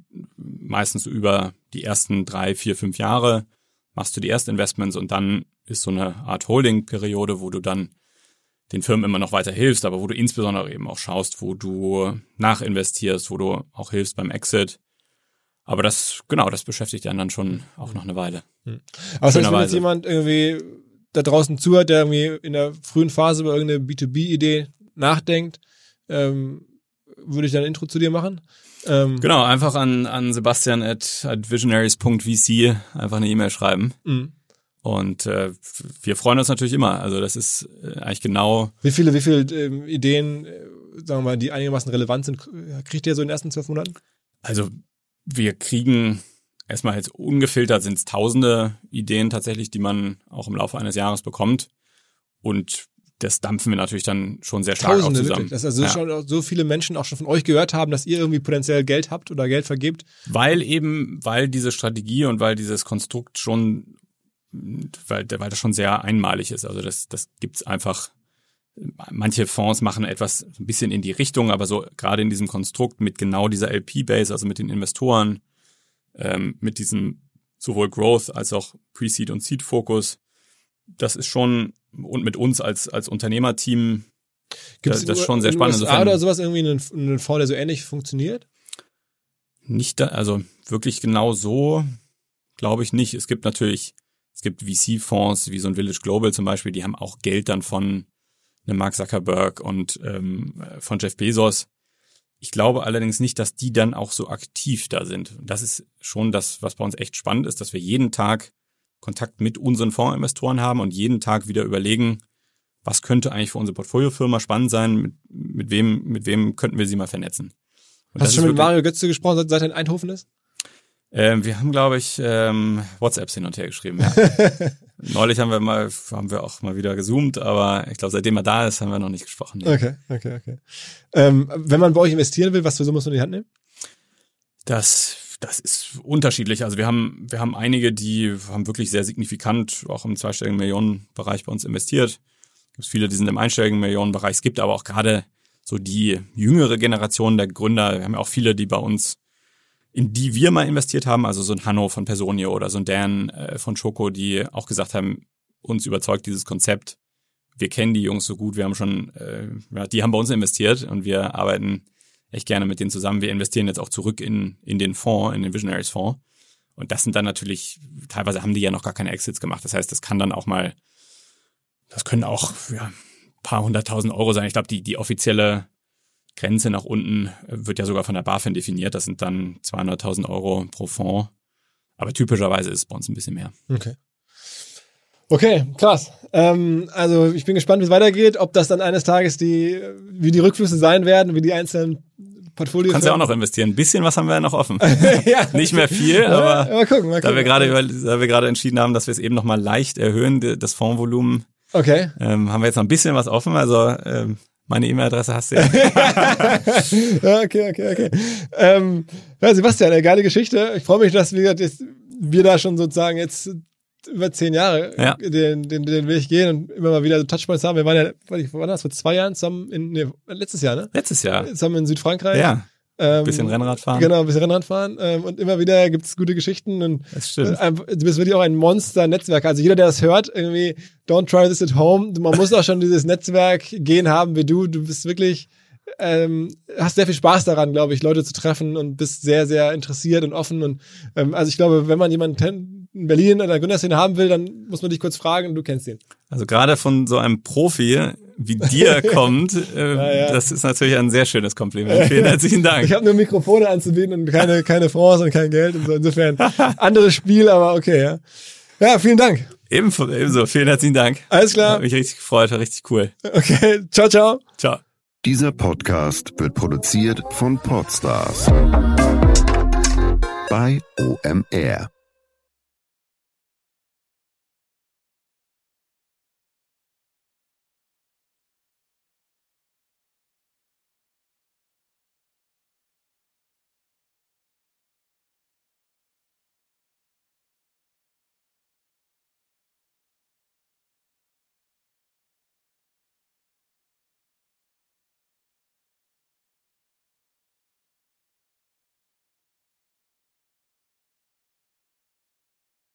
meistens über die ersten drei, vier, fünf Jahre, machst du die Erstinvestments und dann ist so eine Art Holding-Periode, wo du dann den Firmen immer noch weiter hilfst, aber wo du insbesondere eben auch schaust, wo du nachinvestierst, wo du auch hilfst beim Exit. Aber das, genau, das beschäftigt einen dann schon auch noch eine Weile. Hm. Aber das heißt, wenn jetzt jemand irgendwie da draußen zuhört, der irgendwie in der frühen Phase über irgendeine B zwei B-Idee nachdenkt, ähm, würde ich dann ein Intro zu dir machen. Ähm, genau, einfach an, an Sebastian at, at visionaries Punkt v c einfach eine E-Mail schreiben. Mhm. Und äh, wir freuen uns natürlich immer. Also das ist äh, eigentlich genau... Wie viele, wie viele ähm, Ideen, äh, sagen wir mal, die einigermaßen relevant sind, kriegt ihr so in den ersten zwölf Monaten? Also wir kriegen erstmal jetzt ungefiltert sind es tausende Ideen tatsächlich, die man auch im Laufe eines Jahres bekommt. Und das dampfen wir natürlich dann schon sehr stark Tausende, auch zusammen. Wirklich. Dass also ja. schon so viele Menschen auch schon von euch gehört haben, dass ihr irgendwie potenziell Geld habt oder Geld vergebt. Weil eben, weil diese Strategie und weil dieses Konstrukt schon, weil, weil das schon sehr einmalig ist. Also das, das gibt's einfach. Manche Fonds machen etwas ein bisschen in die Richtung, aber so gerade in diesem Konstrukt mit genau dieser L P-Base, also mit den Investoren, ähm, mit diesem sowohl Growth als auch Pre-Seed und Seed-Fokus, das ist schon, und mit uns als als Unternehmerteam, Gibt's das ist schon sehr spannend. In den U S A oder sowas irgendwie einen, einen Fonds, der so ähnlich funktioniert? Nicht, da, also wirklich genau so glaube ich nicht. Es gibt natürlich, es gibt V C-Fonds wie so ein Village Global zum Beispiel, die haben auch Geld dann von einem Mark Zuckerberg und ähm, von Jeff Bezos. Ich glaube allerdings nicht, dass die dann auch so aktiv da sind. Das ist schon das, was bei uns echt spannend ist, dass wir jeden Tag Kontakt mit unseren Fondsinvestoren haben und jeden Tag wieder überlegen, was könnte eigentlich für unsere Portfoliofirma spannend sein, mit, mit wem mit wem könnten wir sie mal vernetzen. Und Hast du schon mit Mario Götze gesprochen, seit er in Eindhoven ist? Ähm, wir haben, glaube ich, ähm, WhatsApps hin und her geschrieben. Ja. Neulich haben wir mal, haben wir auch mal wieder gezoomt, aber ich glaube, seitdem er da ist, haben wir noch nicht gesprochen. Ja. Okay, okay, okay. Ähm, wenn man bei euch investieren will, was für Summe muss man in die Hand nehmen? Das Das ist unterschiedlich. Also wir haben wir haben einige, die haben wirklich sehr signifikant auch im zweistelligen Millionenbereich bei uns investiert. Es gibt viele, die sind im einstelligen Millionenbereich. Es gibt aber auch gerade so die jüngere Generation der Gründer. Wir haben ja auch viele, die bei uns, in die wir mal investiert haben, also so ein Hanno von Personio oder so ein Dan äh, von Schoko, die auch gesagt haben, uns überzeugt dieses Konzept. Wir kennen die Jungs so gut. Wir haben schon, äh, ja, die haben bei uns investiert und wir arbeiten echt gerne mit denen zusammen. Wir investieren jetzt auch zurück in in den Fonds, in den Visionaries Fonds. Und das sind dann natürlich, teilweise haben die ja noch gar keine Exits gemacht. Das heißt, das kann dann auch mal, das können auch ja, ein paar hunderttausend Euro sein. Ich glaube, die die offizielle Grenze nach unten wird ja sogar von der BaFin definiert. Das sind dann zweihunderttausend Euro pro Fonds. Aber typischerweise ist es bei uns ein bisschen mehr. Okay. Okay, krass. Ähm, also ich bin gespannt, wie es weitergeht, ob das dann eines Tages die, wie die Rückflüsse sein werden, wie die einzelnen Portfolios. Du kannst ja auch noch investieren. Ein bisschen was haben wir ja noch offen. Ja. Nicht mehr viel, aber ja, mal gucken, mal gucken. Da wir gerade über, da wir gerade entschieden haben, dass wir es eben noch mal leicht erhöhen, das Fondsvolumen, okay. ähm, haben wir jetzt noch ein bisschen was offen. Also ähm, meine E-Mail-Adresse hast du ja. Ja, okay, okay, okay. Ähm, ja, Sebastian, eine geile Geschichte. Ich freue mich, dass wir, dass wir da schon sozusagen jetzt über zehn Jahre ja. den, den, den Weg gehen und immer mal wieder so Touchpoints haben. Wir waren ja, wann war das, vor zwei Jahren zusammen in, nee, letztes Jahr, ne? Letztes Jahr. Zusammen in Südfrankreich. Ja. Ein ähm, bisschen Rennrad fahren. Genau, ein bisschen Rennrad fahren. Ähm, und immer wieder gibt's gute Geschichten. Und das stimmt. Äh, du bist wirklich auch ein Monster-Netzwerk. Also jeder, der das hört, irgendwie, don't try this at home. Man muss auch schon dieses Netzwerk-Gehen haben wie du. Du bist wirklich, ähm, hast sehr viel Spaß daran, glaube ich, Leute zu treffen und bist sehr, sehr interessiert und offen. Und ähm, also ich glaube, wenn man jemanden in Berlin in der Gründerszene haben will, dann muss man dich kurz fragen und du kennst ihn. Also gerade von so einem Profi wie dir kommt, äh, ja, ja. Das ist natürlich ein sehr schönes Kompliment. Vielen herzlichen Dank. Ich habe nur Mikrofone anzubieten und keine keine Fonds und kein Geld und so. Insofern anderes Spiel, aber okay, ja. Ja, vielen Dank. Ebenso, ebenso. Vielen herzlichen Dank. Alles klar. Hat mich richtig gefreut, war richtig cool. Okay, ciao, ciao. Ciao. Dieser Podcast wird produziert von Podstars bei O M R.